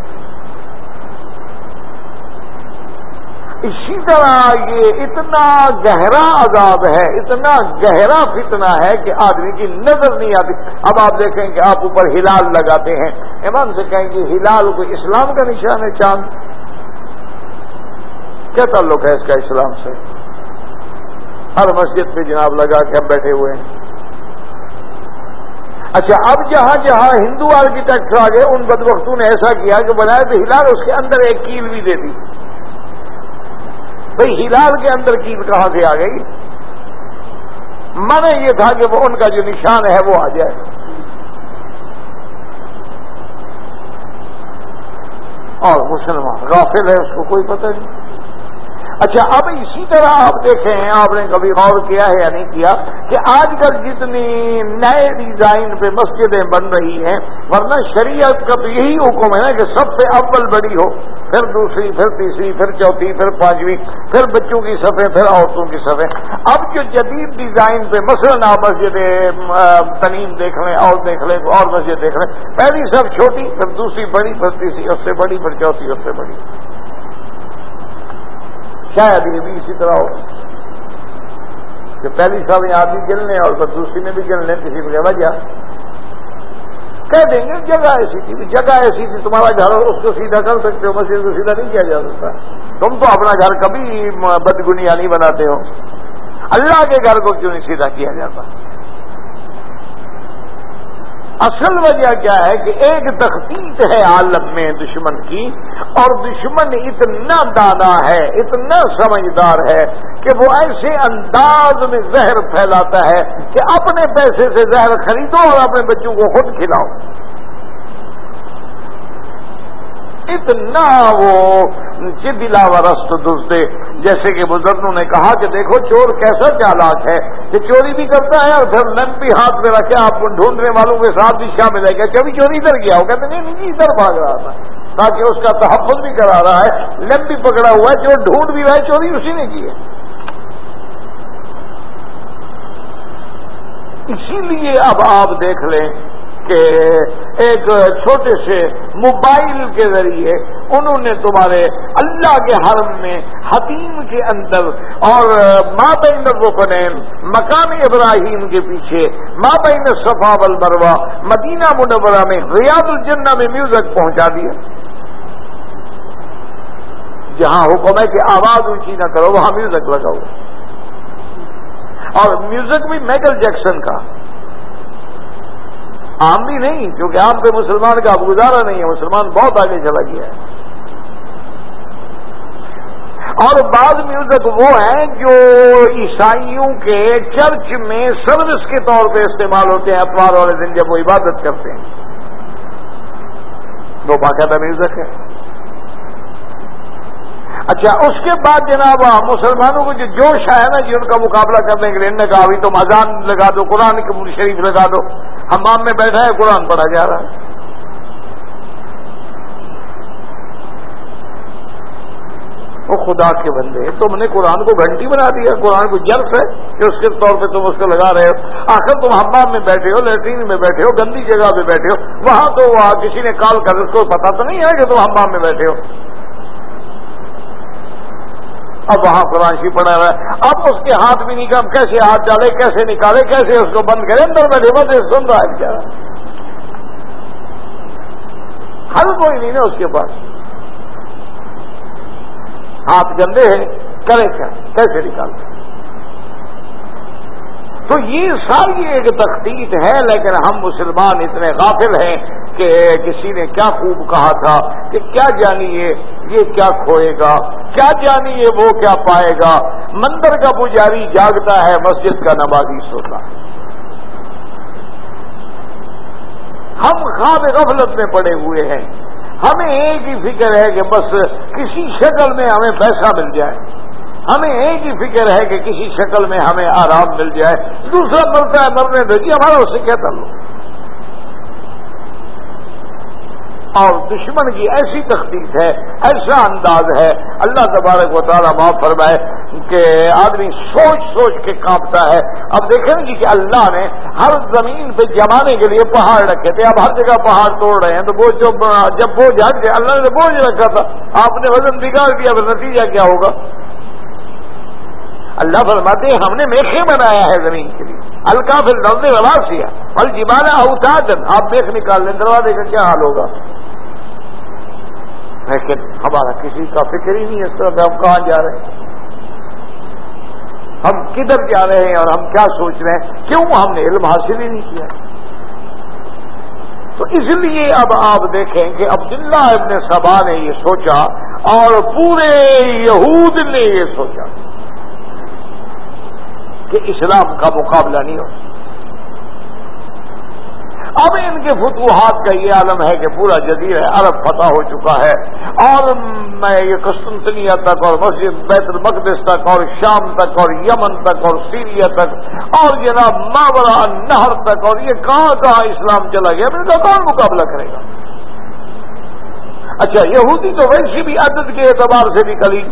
اسی طرح یہ اتنا گہرا عذاب ہے، اتنا گہرا فتنہ ہے کہ آدمی کی نظر نہیں آتی. اب آپ دیکھیں کہ آپ اوپر ہلال لگاتے ہیں، امام سے کہیں کہ ہلال کوئی اسلام کا نشان ہے؟ چاند کیا تعلق ہے اس کا اسلام سے؟ ہر مسجد پہ جناب لگا کے ہم بیٹھے ہوئے ہیں. اچھا اب جہاں جہاں ہندو آرکیٹیکٹ آ گئے، ان بدبختوں نے ایسا کیا کہ بنائے تو ہلال، اس کے اندر ایک کیل بھی دے دی. بھئی ہلال کے اندر کیل کہاں سے آ گئی؟ من یہ تھا کہ وہ ان کا جو نشان ہے وہ آ جائے. اور مسلمان غافل ہے، اس کو کوئی پتہ نہیں. اچھا اب اسی طرح آپ دیکھیں ہیں، آپ نے کبھی غور کیا ہے یا نہیں کیا کہ آج کل جتنی نئے ڈیزائن پہ مسجدیں بن رہی ہیں، ورنہ شریعت کا تو یہی حکم ہے نا کہ سب سے اول بڑی ہو، پھر دوسری، پھر تیسری، پھر چوتھی، پھر پانچویں، پھر بچوں کی صفیں، پھر عورتوں کی صفیں. اب جو جدید ڈیزائن پہ مثلاً آپ مسجد تنیم دیکھ لیں، اور دیکھ لیں، اور مسجد دیکھ لیں، پہلی سب چھوٹی، پھر دوسری بڑی، پھر تیسری اس سے بڑی، پھر چوتھی اس سے بڑی. شاید یہ بھی اسی طرح ہو کہ پہلی سب یہاں بھی گن لیں اور پھر دوسری میں بھی گن لیں، کسی کو وجہ کہہ دیں گے جگہ ایسی تھی، جگہ ایسی تھی، تمہارا گھر اس کو سیدھا کر سکتے ہو، مسجد کو سیدھا نہیں کیا جا سکتا. تم تو اپنا گھر کبھی بدگنیا نہیں بناتے ہو، اللہ کے گھر کو کیوں نہیں سیدھا کیا جاتا؟ اصل وجہ کیا ہے کہ ایک تخطیط ہے عالم میں دشمن کی، اور دشمن اتنا دانا ہے، اتنا سمجھدار ہے کہ وہ ایسے انداز میں زہر پھیلاتا ہے کہ اپنے پیسے سے زہر خریدو اور اپنے بچوں کو خود کھلاؤ. اتنا وہ دلاورست دزدے، جیسے کہ بزرگوں نے کہا کہ دیکھو چور کیسا چالاک ہے کہ چوری بھی کرتا ہے اور پھر لم بھی ہاتھ میں رکھے آپ کو ڈھونڈنے والوں کے ساتھ بھی شامل ہے. کہ کبھی چوری ادھر گیا ہو، کہتے نہیں نہیں ادھر بھاگ رہا تھا، تاکہ اس کا تحفظ بھی کرا رہا ہے، لم بھی پکڑا ہوا ہے، جو ڈھونڈ بھی رہا ہے، چوری اسی نے کی ہے. اسی لیے اب آپ دیکھ لیں کہ ایک چھوٹے سے موبائل کے ذریعے انہوں نے تمہارے اللہ کے حرم میں حتیم کے اندر اور مابین الرکنین مقام ابراہیم کے پیچھے مابین الصفا والمروہ مدینہ منورہ میں ریاض الجنہ میں میوزک پہنچا دیا. جہاں حکم ہے کہ آواز اونچی نہ کرو وہاں میوزک لگاؤ، اور میوزک بھی مائیکل جیکسن کا، عام بھی نہیں، کیونکہ عام پہ مسلمان کا اب گزارا نہیں ہے، مسلمان بہت آگے چلا گیا ہے. اور بعض میوزک وہ ہیں جو عیسائیوں کے چرچ میں سروس کے طور پہ استعمال ہوتے ہیں، اتوار والے دن جب وہ عبادت کرتے ہیں، وہ باقاعدہ میوزک ہے. اچھا اس کے بعد جناب مسلمانوں کو جو جوش آیا نا جی ان کا مقابلہ کرنے کے لیے، انہوں نے کہا ابھی تم اذان لگا دو، قرآن کی شریف لگا دو، حمام میں بیٹھا ہے قرآن پڑھا جا رہا ہے. وہ خدا کے بندے، تم نے قرآن کو گھنٹی بنا دیا، قرآن کو جرف ہے کہ اس کے طور پہ تم اس کو لگا رہے ہو. آخر تم حمام میں بیٹھے ہو، لیٹرین میں بیٹھے ہو، گندی جگہ پہ بیٹھے ہو، وہاں تو وہاں کسی نے کال کر، اس کو پتا تو نہیں ہے کہ تم حمام میں بیٹھے ہو. اب وہاں قرآن شریف پڑھا رہا ہے، اب اس کے ہاتھ بھی نہیں کام، کیسے ہاتھ ڈالے، کیسے نکالے، کیسے اس کو بند کرے، اندر بیٹھے بیٹھے سن رہا ہے بیچارہ، حل کوئی نہیں نا اس کے پاس. ہاتھ گندے ہیں، کرے کیا، کیسے نکالتے؟ تو یہ ساری ایک تخطیط ہے، لیکن ہم مسلمان اتنے غافل ہیں کہ کسی نے کیا خوب کہا تھا کہ کیا جانیے یہ کیا کھوئے گا، کیا جانیے وہ کیا پائے گا۔ مندر کا پجاری جاگتا ہے، مسجد کا نمازی سوتا ہے۔ ہم خواب غفلت میں پڑے ہوئے ہیں، ہمیں ایک ہی فکر ہے کہ بس کسی شکل میں ہمیں پیسہ مل جائے، ہمیں ایک ہی فکر ہے کہ کسی شکل میں ہمیں آرام مل جائے، دوسرا مرتا ہے مرنے دو جی، ہمارا اس سے کیا تعلق۔ اور دشمن کی ایسی تخطیط ہے، ایسا انداز ہے، اللہ تبارک و تعالیٰ معاف فرمائے کہ آدمی سوچ سوچ کے کانپتا ہے۔ اب دیکھیں گے کہ اللہ نے ہر زمین پہ جمانے کے لیے پہاڑ رکھے تھے، اب ہر جگہ پہاڑ توڑ رہے ہیں، تو وہ جو جب بوجھ ہٹ گئے، اللہ نے بوجھ رکھا تھا، آپ نے وزن بگاڑ دیا، پھر نتیجہ کیا ہوگا؟ اللہ فرماتے ہیں ہم نے میخیں بنایا ہے زمین کے لیے، الکافل الارض رواسیا والجبال اوتادا، آپ میخ نکال لیں، دروازے کا کیا حال ہوگا؟ لیکن ہمارا کسی کا فکر ہی نہیں ہے اس طرح ہم کہاں جا رہے ہیں، ہم کدھر جا رہے ہیں اور ہم کیا سوچ رہے ہیں، کیوں ہم نے علم حاصل ہی نہیں کیا۔ تو اس لیے اب آپ دیکھیں کہ عبداللہ ابن سبا نے یہ سوچا اور پورے یہود نے یہ سوچا کہ اسلام کا مقابلہ نہیں ہو۔ اب ان کے فتوحات کا یہ عالم ہے کہ پورا جزیرہ عرب فتح ہو چکا ہے، اور میں یہ قسطنطنیہ تک اور مسجد بیت المقدس تک اور شام تک اور یمن تک اور سیریا تک اور جناب ماورا النہر تک، اور یہ کہاں کہاں اسلام چلا گیا، ان کا کون مقابلہ کرے گا؟ اچھا یہودی تو ویسے بھی عدد کے اعتبار سے بھی قلیل،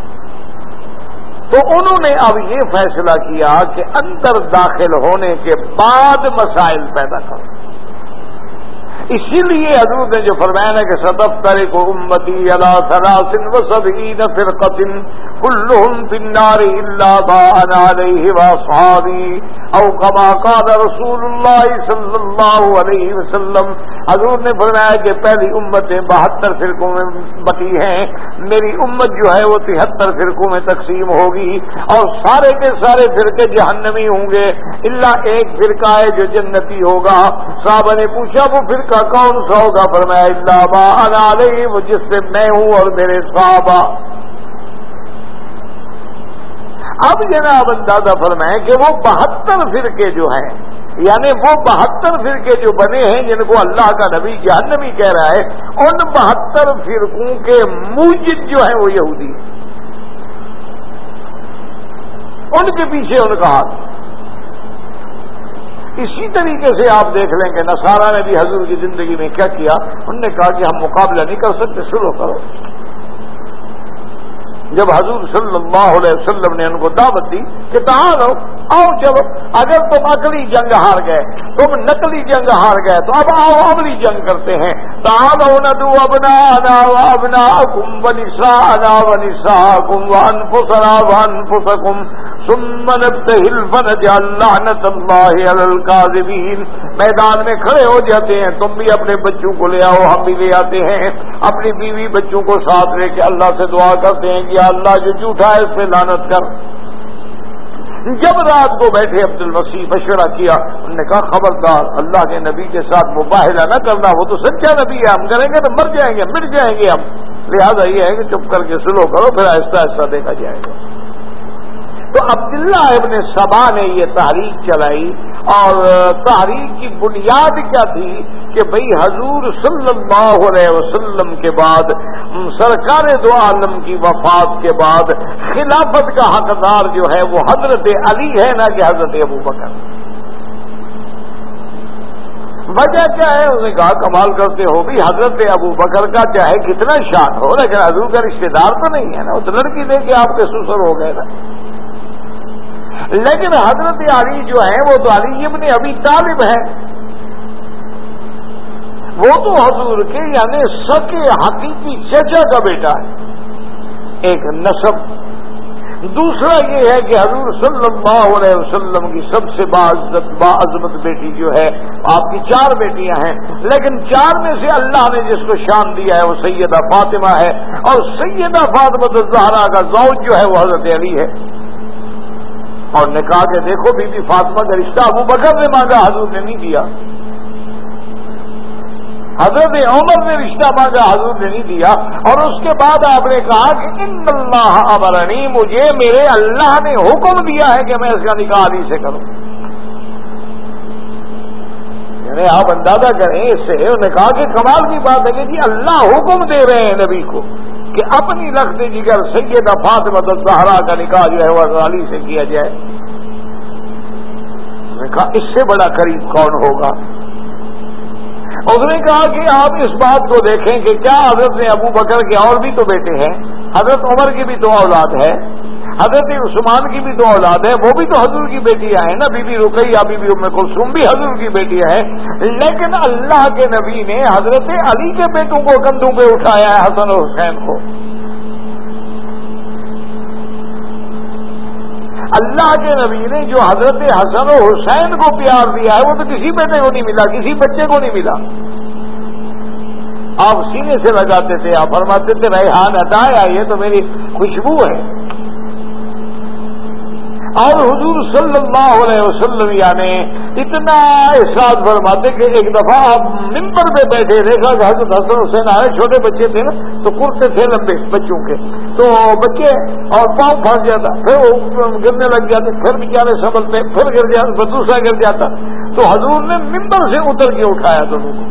تو انہوں نے اب یہ فیصلہ کیا کہ اندر داخل ہونے کے بعد مسائل پیدا کرو۔ اسی لیے حضور نے جو فرمایا نا کہ ستفترق امتی علی ثلاث وسبعین فرقۃ کلهم فی النار الا ما انا علیہ واصحابی، او کما قال رسول اللہ صلی اللہ علیہ وسلم، حضور نے فرمایا کہ پہلی امتیں بہتر فرقوں میں بٹی ہیں، میری امت جو ہے وہ تہتر فرقوں میں تقسیم ہوگی، اور سارے کے سارے فرقے جہنمی ہوں گے الا ایک فرقہ ہے جو جنتی ہوگا۔ صحابہ نے پوچھا وہ فرقہ کون سا ہوگا؟ فرمایا الا ما انا علیہ، وہ جس سے میں ہوں اور میرے صحابہ۔ اب جناب اندازہ فرمائیں کہ وہ بہتر فرقے جو ہیں، یعنی وہ بہتر فرقے جو بنے ہیں جن کو اللہ کا نبی جہنمی کہہ رہا ہے، ان بہتر فرقوں کے موجد جو ہیں وہ یہودی، ان کے پیچھے ان کا ہاتھ۔ اسی طریقے سے آپ دیکھ لیں کہ نصارہ نے بھی حضور کی زندگی میں کیا کیا، انہوں نے کہا کہ ہم مقابلہ نہیں کر سکتے، سلو کرو۔ جب حضور صلی اللہ علیہ وسلم نے ان کو دعوت دی کہ تعالو آؤ چلو، اگر تم عقلی جنگ ہار گئے، تم نقلی جنگ ہار گئے، تو اب آؤ عملی جنگ کرتے ہیں۔ تعالو ندعو ابناءنا وابناءکم ونساءنا ونساءکم وانفسنا وانفسکم ثم نبتہل فنجعل لعنت اللہ علی الکاذبین۔ میدان میں کھڑے ہو جاتے ہیں، تم بھی اپنے بچوں کو لے آؤ، ہم بھی لے آتے ہیں، اپنی بیوی بچوں کو ساتھ لے کے اللہ سے دعا کرتے ہیں کہ یا اللہ جو جھوٹا ہے اس پہ لعنت کر۔ جب رات کو بیٹھے عبد المسیح مشورہ کیا، انہوں نے کہا خبردار اللہ کے نبی کے ساتھ مباہلہ نہ کرنا، وہ تو سچا نبی ہے، ہم کریں گے تو مر جائیں گے، مٹ جائیں گے ہم، لہذا یہ ہے کہ چپ کر کے سلو کرو، پھر آہستہ آہستہ دیکھا جائے گا۔ تو عبداللہ ابن سبا نے یہ تحریک چلائی، اور تحریک کی بنیاد کیا تھی کہ بھئی حضور صلی اللہ علیہ وسلم کے بعد، سرکار دو عالم کی وفات کے بعد خلافت کا حقدار جو ہے وہ حضرت علی ہے، نہ کہ حضرت ابو بکر۔ وجہ کیا ہے؟ اس نے کہا کمال کرتے ہو بھی، حضرت ابو بکر کا چاہے کتنا شان ہو لیکن حضور کا رشتے دار تو نہیں ہے نا، وہ تو لڑکی دے کے آپ کے سسر ہو گئے نا۔ لیکن حضرت علی جو ہے وہ تو علی ابن ابی طالب ہے، وہ تو حضور کے یعنی سکے حقیقی چچا کا بیٹا ہے۔ ایک نسب دوسرا یہ ہے کہ حضور صلی اللہ علیہ وسلم کی سب سے باعزت باعظمت بیٹی جو ہے، آپ کی چار بیٹیاں ہیں، لیکن چار میں سے اللہ نے جس کو شان دیا ہے وہ سیدہ فاطمہ ہے، اور سیدہ فاطمہ الزہرا کا زوج جو ہے وہ حضرت علی ہے۔ اور نے کہا کہ دیکھو بی بی فاطمہ کا رشتہ ابو بکر نے مانگا، حضور نے نہیں دیا، حضرت عمر نے رشتہ مانگا، حضور نے نہیں دیا، اور اس کے بعد آپ نے کہا کہ ان اللہ امرنی، مجھے میرے اللہ نے حکم دیا ہے کہ میں اس کا نکاح علی سے کروں۔ یعنی آپ اندازہ کریں اس سے، انہوں نے کہا کہ کمال کی بات ہے کہ جی اللہ حکم دے رہے ہیں نبی کو کہ اپنی لخت جگر سیدہ فاطمہ الزہرا کا نکاح جو ہے وہ علی سے کیا جائے۔ انہوں نے کہا اس سے بڑا قریب کون ہوگا؟ اس نے کہا کہ آپ اس بات کو دیکھیں کہ کیا حضرت ابو بکر کے اور بھی تو بیٹے ہیں، حضرت عمر کی بھی تو اولاد ہے، حضرت عثمان کی بھی تو اولاد ہے، وہ بھی تو حضور کی بیٹیاں ہیں نا، بی بی رقیہ بی بی ام کلثوم بھی حضور کی بیٹیاں ہیں، لیکن اللہ کے نبی نے حضرت علی کے بیٹوں کو کندھوں پہ اٹھایا ہے، حسن اور حسین کو۔ اللہ کے نبی نے جو حضرت حسن و حسین کو پیار دیا ہے وہ تو کسی بیٹے کو نہیں ملا، کسی بچے کو نہیں ملا۔ آپ سینے سے لگاتے تھے، آپ فرماتے تھے ریحان عطایا، یہ تو میری خوشبو ہے۔ اور حضور صلی اللہ علیہ وسلم یعنی اتنا احساس فرماتے کہ ایک دفعہ آپ ممبر پہ بیٹھے، دیکھا کہ حضرت حسن حسین آئے، چھوٹے بچے تھے نا تو کرتے تھے لمبے بچوں کے، تو بچے اور پاؤں پھنس جاتا، پھر وہ گرنے لگ جاتے، پھر بیچارے سنبھلتے، پھر گر جاتا، پھر دوسرا گر جاتا، تو حضور نے ممبر سے اتر کے اٹھایا دونوں کو،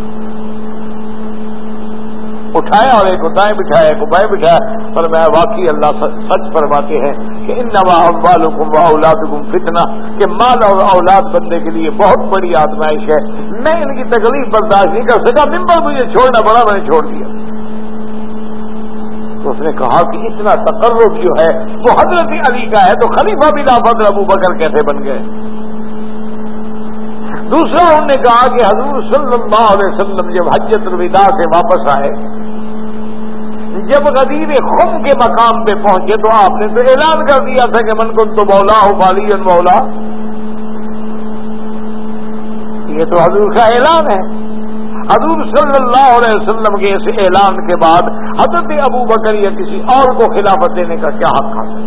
اٹھایا اور ایک کو دائیں بٹھایا ایک کو بائیں بٹھایا، فرمایا واقعی اللہ سچ فرماتے ہیں کہ انما اموالکم واولادکم فتنہ، کہ مال اور اولاد بندے کے لیے بہت بڑی آزمائش ہے، میں ان کی تکلیف برداشت نہیں کر سکا، ممبر مجھے چھوڑنا پڑا، میں نے چھوڑ دیا۔ تو اس نے کہا کہ اتنا تقرب جو ہے وہ حضرت علی کا ہے، تو خلیفہ بلا فضل ابو بکر کیسے بن گئے؟ دوسرا انہوں نے کہا کہ حضور صلی اللہ علیہ وسلم جب حجۃ الوداع سے واپس آئے، جب غدیر خم کے مقام پہ پہنچے تو آپ نے تو اعلان کر دیا تھا کہ من کنت مولا فعلی مولا، یہ تو حضور کا اعلان ہے۔ حضور صلی اللہ علیہ وسلم کے اس اعلان کے بعد حضرت ابو بکر یا کسی اور کو خلافت دینے کا کیا حق حاصل؟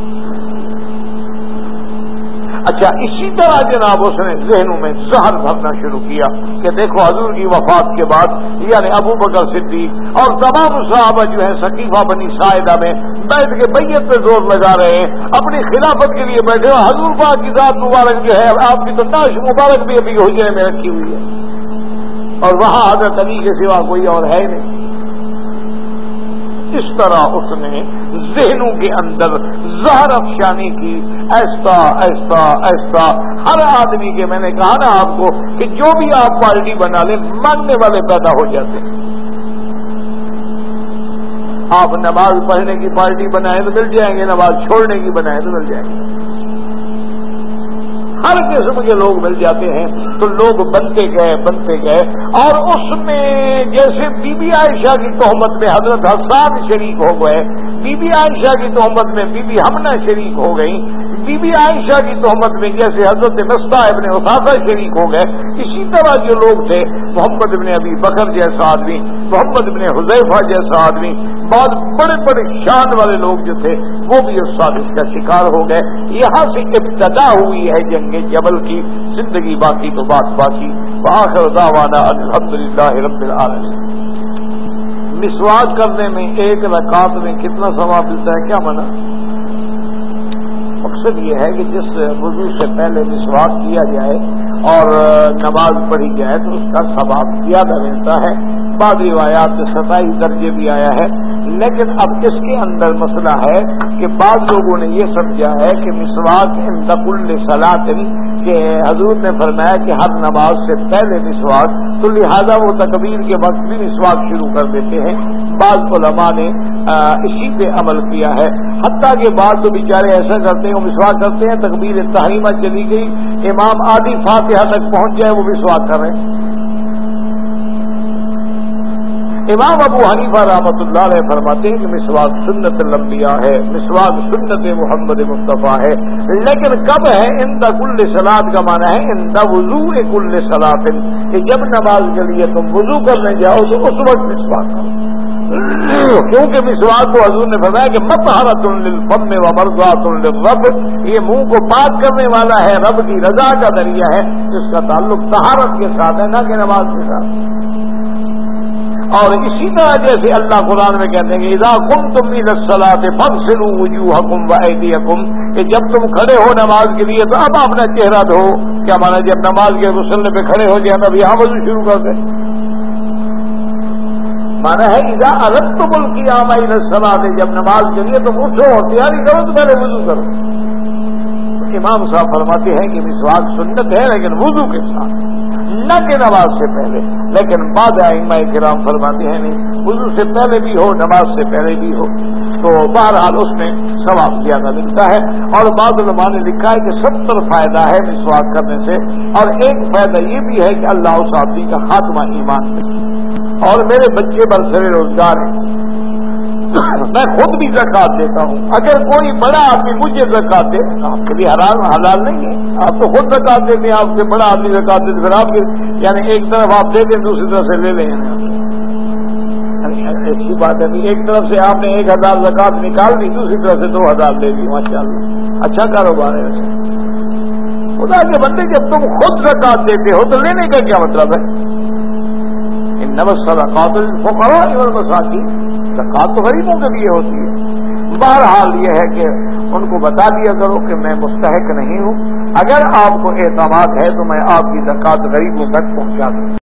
اچھا اسی طرح جناب اس نے ذہنوں میں زہر بھرنا شروع کیا کہ دیکھو حضور کی وفات کے بعد یعنی ابو بکر صدیق اور تمام صحابہ جو ہیں ثقیفہ بنی ساعدہ میں بیٹھ کے بیعت پہ زور لگا رہے ہیں، اپنی خلافت کے لیے بیٹھے، اور حضور پاک کی ذات مبارک جو ہے آپ کی تو نعش مبارک بھی ابھی حجرے میں رکھی ہوئی ہے، اور وہاں حضرت علی کے سوا کوئی اور ہے نہیں۔ اس طرح اس نے ذہنوں کے اندر زہر افشانی کی، ایسا ایسا ایسا ہر آدمی کے، میں نے کہا نا آپ کو کہ جو بھی آپ پارٹی بنا لیں ماننے والے پیدا ہو جاتے ہیں۔ آپ نماز پڑھنے کی پارٹی بنائیں تو مل جائیں گے، نماز چھوڑنے کی بنائیں تو مل جائیں گے، ہر قسم کے لوگ مل جاتے ہیں، تو لوگ بنتے گئے بنتے گئے، اور اس میں جیسے بی بی عائشہ کی تہمت میں حضرت حسان شریک ہو گئے، بی بی عائشہ کی تہمت میں بی بی حمنہ شریک ہو گئی، بی بی عائشہ کی تہمت میں جیسے حضرت مصطح ابن عثاثہ شریک ہو گئے، اسی طرح جو لوگ تھے محمد ابن ابی بکر جیسا آدمی، محمد ابن حذیفہ جیسا آدمی، بعض بڑے بڑے شان والے لوگ جو تھے وہ بھی اس سازش کا شکار ہو گئے۔ یہاں سے ابتدا ہوئی ہے جنگ جبل کی، زندگی باقی تو بات باقی۔ وآخر دعوانا الحمدللہ رب العالمین۔ مسواک کرنے میں ایک رکعت میں کتنا ثواب ملتا ہے، کیا منع؟ مقصد یہ ہے کہ جس وضو سے پہلے مسواک کیا جائے اور نماز پڑھی جائے تو اس کا ثواب زیادہ ملتا ہے۔ بعض روایات سے ستائیس درجے بھی آیا ہے، لیکن اب اس کے اندر مسئلہ ہے کہ بعض لوگوں نے یہ سمجھا ہے کہ مسواک عند کل صلاۃ، کہ حضور نے فرمایا کہ ہر نماز سے پہلے مسواک، تو لہذا وہ تکبیر کے وقت بھی مسواک شروع کر دیتے ہیں۔ بعض علماء نے اسی پہ عمل کیا ہے، حتیٰ کہ بعض تو بیچارے ایسا کرتے ہیں وہ مسواک کرتے ہیں، تکبیر تحریمہ چلی گئی، امام آدھی فاتحہ تک پہنچ جائے وہ مسواک کر رہے ہیں۔ امام ابو حنیفہ رحمۃ اللہ علیہ فرماتے ہیں کہ مسواک سنت الانبیاء ہے، مسواک سنت محمد مصطفیٰ ہے، لیکن کب ہے؟ عند کل صلاۃ کا معنی ہے عند وضوء کل صلاۃ، کہ جب نماز کے لیے تم وضو کرنے جاؤ تو اس وقت مسواک کرو، کیونکہ مسواک کو حضور نے فرمایا کہ مطہرۃ للفم و مرضات للرب، یہ منہ کو پاک کرنے والا ہے، رب کی رضا کا ذریعہ ہے، جس کا تعلق طہارت کے ساتھ ہے، نہ کہ نماز کے ساتھ۔ اور اسی طرح جیسے اللہ قرآن میں کہتے ہیں کہ اذا قمتم الى الصلاۃ فاغسلوا وجوہکم وایدیکم، کہ جب تم کھڑے ہو نماز کے لیے تو اب اپنا چہرہ دھو۔ کیا مانا؟ جب نماز کے غسل پہ کھڑے ہو جائیں اب یہاں وضو شروع کر دیں، مانا ہے اذا اردتم القیام الى الصلاۃ، جب نماز کے لیے تم اٹھو تیاری کرو تو پہلے وضو کرو۔ امام صاحب فرماتے ہیں کہ مسواک سنت ہے لیکن وضو کے ساتھ، نہ کہ نماز سے پہلے، لیکن بعض ائمہ کرام فرماتے ہیں نہیں، وضو سے پہلے بھی ہو نماز سے پہلے بھی ہو، تو بہرحال اس میں ثواب زیادہ ملتا ہے۔ اور بعض علماء نے لکھا ہے کہ ستر فائدہ ہے مسواک کرنے سے، اور ایک فائدہ یہ بھی ہے کہ اللہ اس آدمی کا خاتمہ ایمان میں۔ اور میرے بچے برسر روزگار ہیں، میں خود بھی زکات دیتا ہوں، اگر کوئی بڑا آدمی مجھے زکات دے، آپ کے لیے حلال حلال نہیں ہے، آپ تو خود زکات دیتے ہیں، آپ سے بڑا آدمی زکات دیتے، پھر آپ کے یعنی ایک طرف آپ دے دیں دوسری طرف سے لے لیں، ایسی بات ہے۔ ایک طرف سے آپ نے ایک ہزار زکات نکال دی، دوسری طرف سے دو ہزار لے لی، ماشاء اللہ اچھا کاروبار ہے ویسے۔ خدا کے بندے جب تم خود زکات دیتے ہو تو لینے کا کیا مطلب ہے؟ انما الصدقات للفقراء والمساکین، زکات تو غریبوں کے لیے ہوتی ہے۔ بہرحال یہ ہے کہ ان کو بتا دیا کرو کہ میں مستحق نہیں ہوں، اگر آپ کو اعتماد ہے تو میں آپ کی زکات غریبوں تک پہنچا دوں۔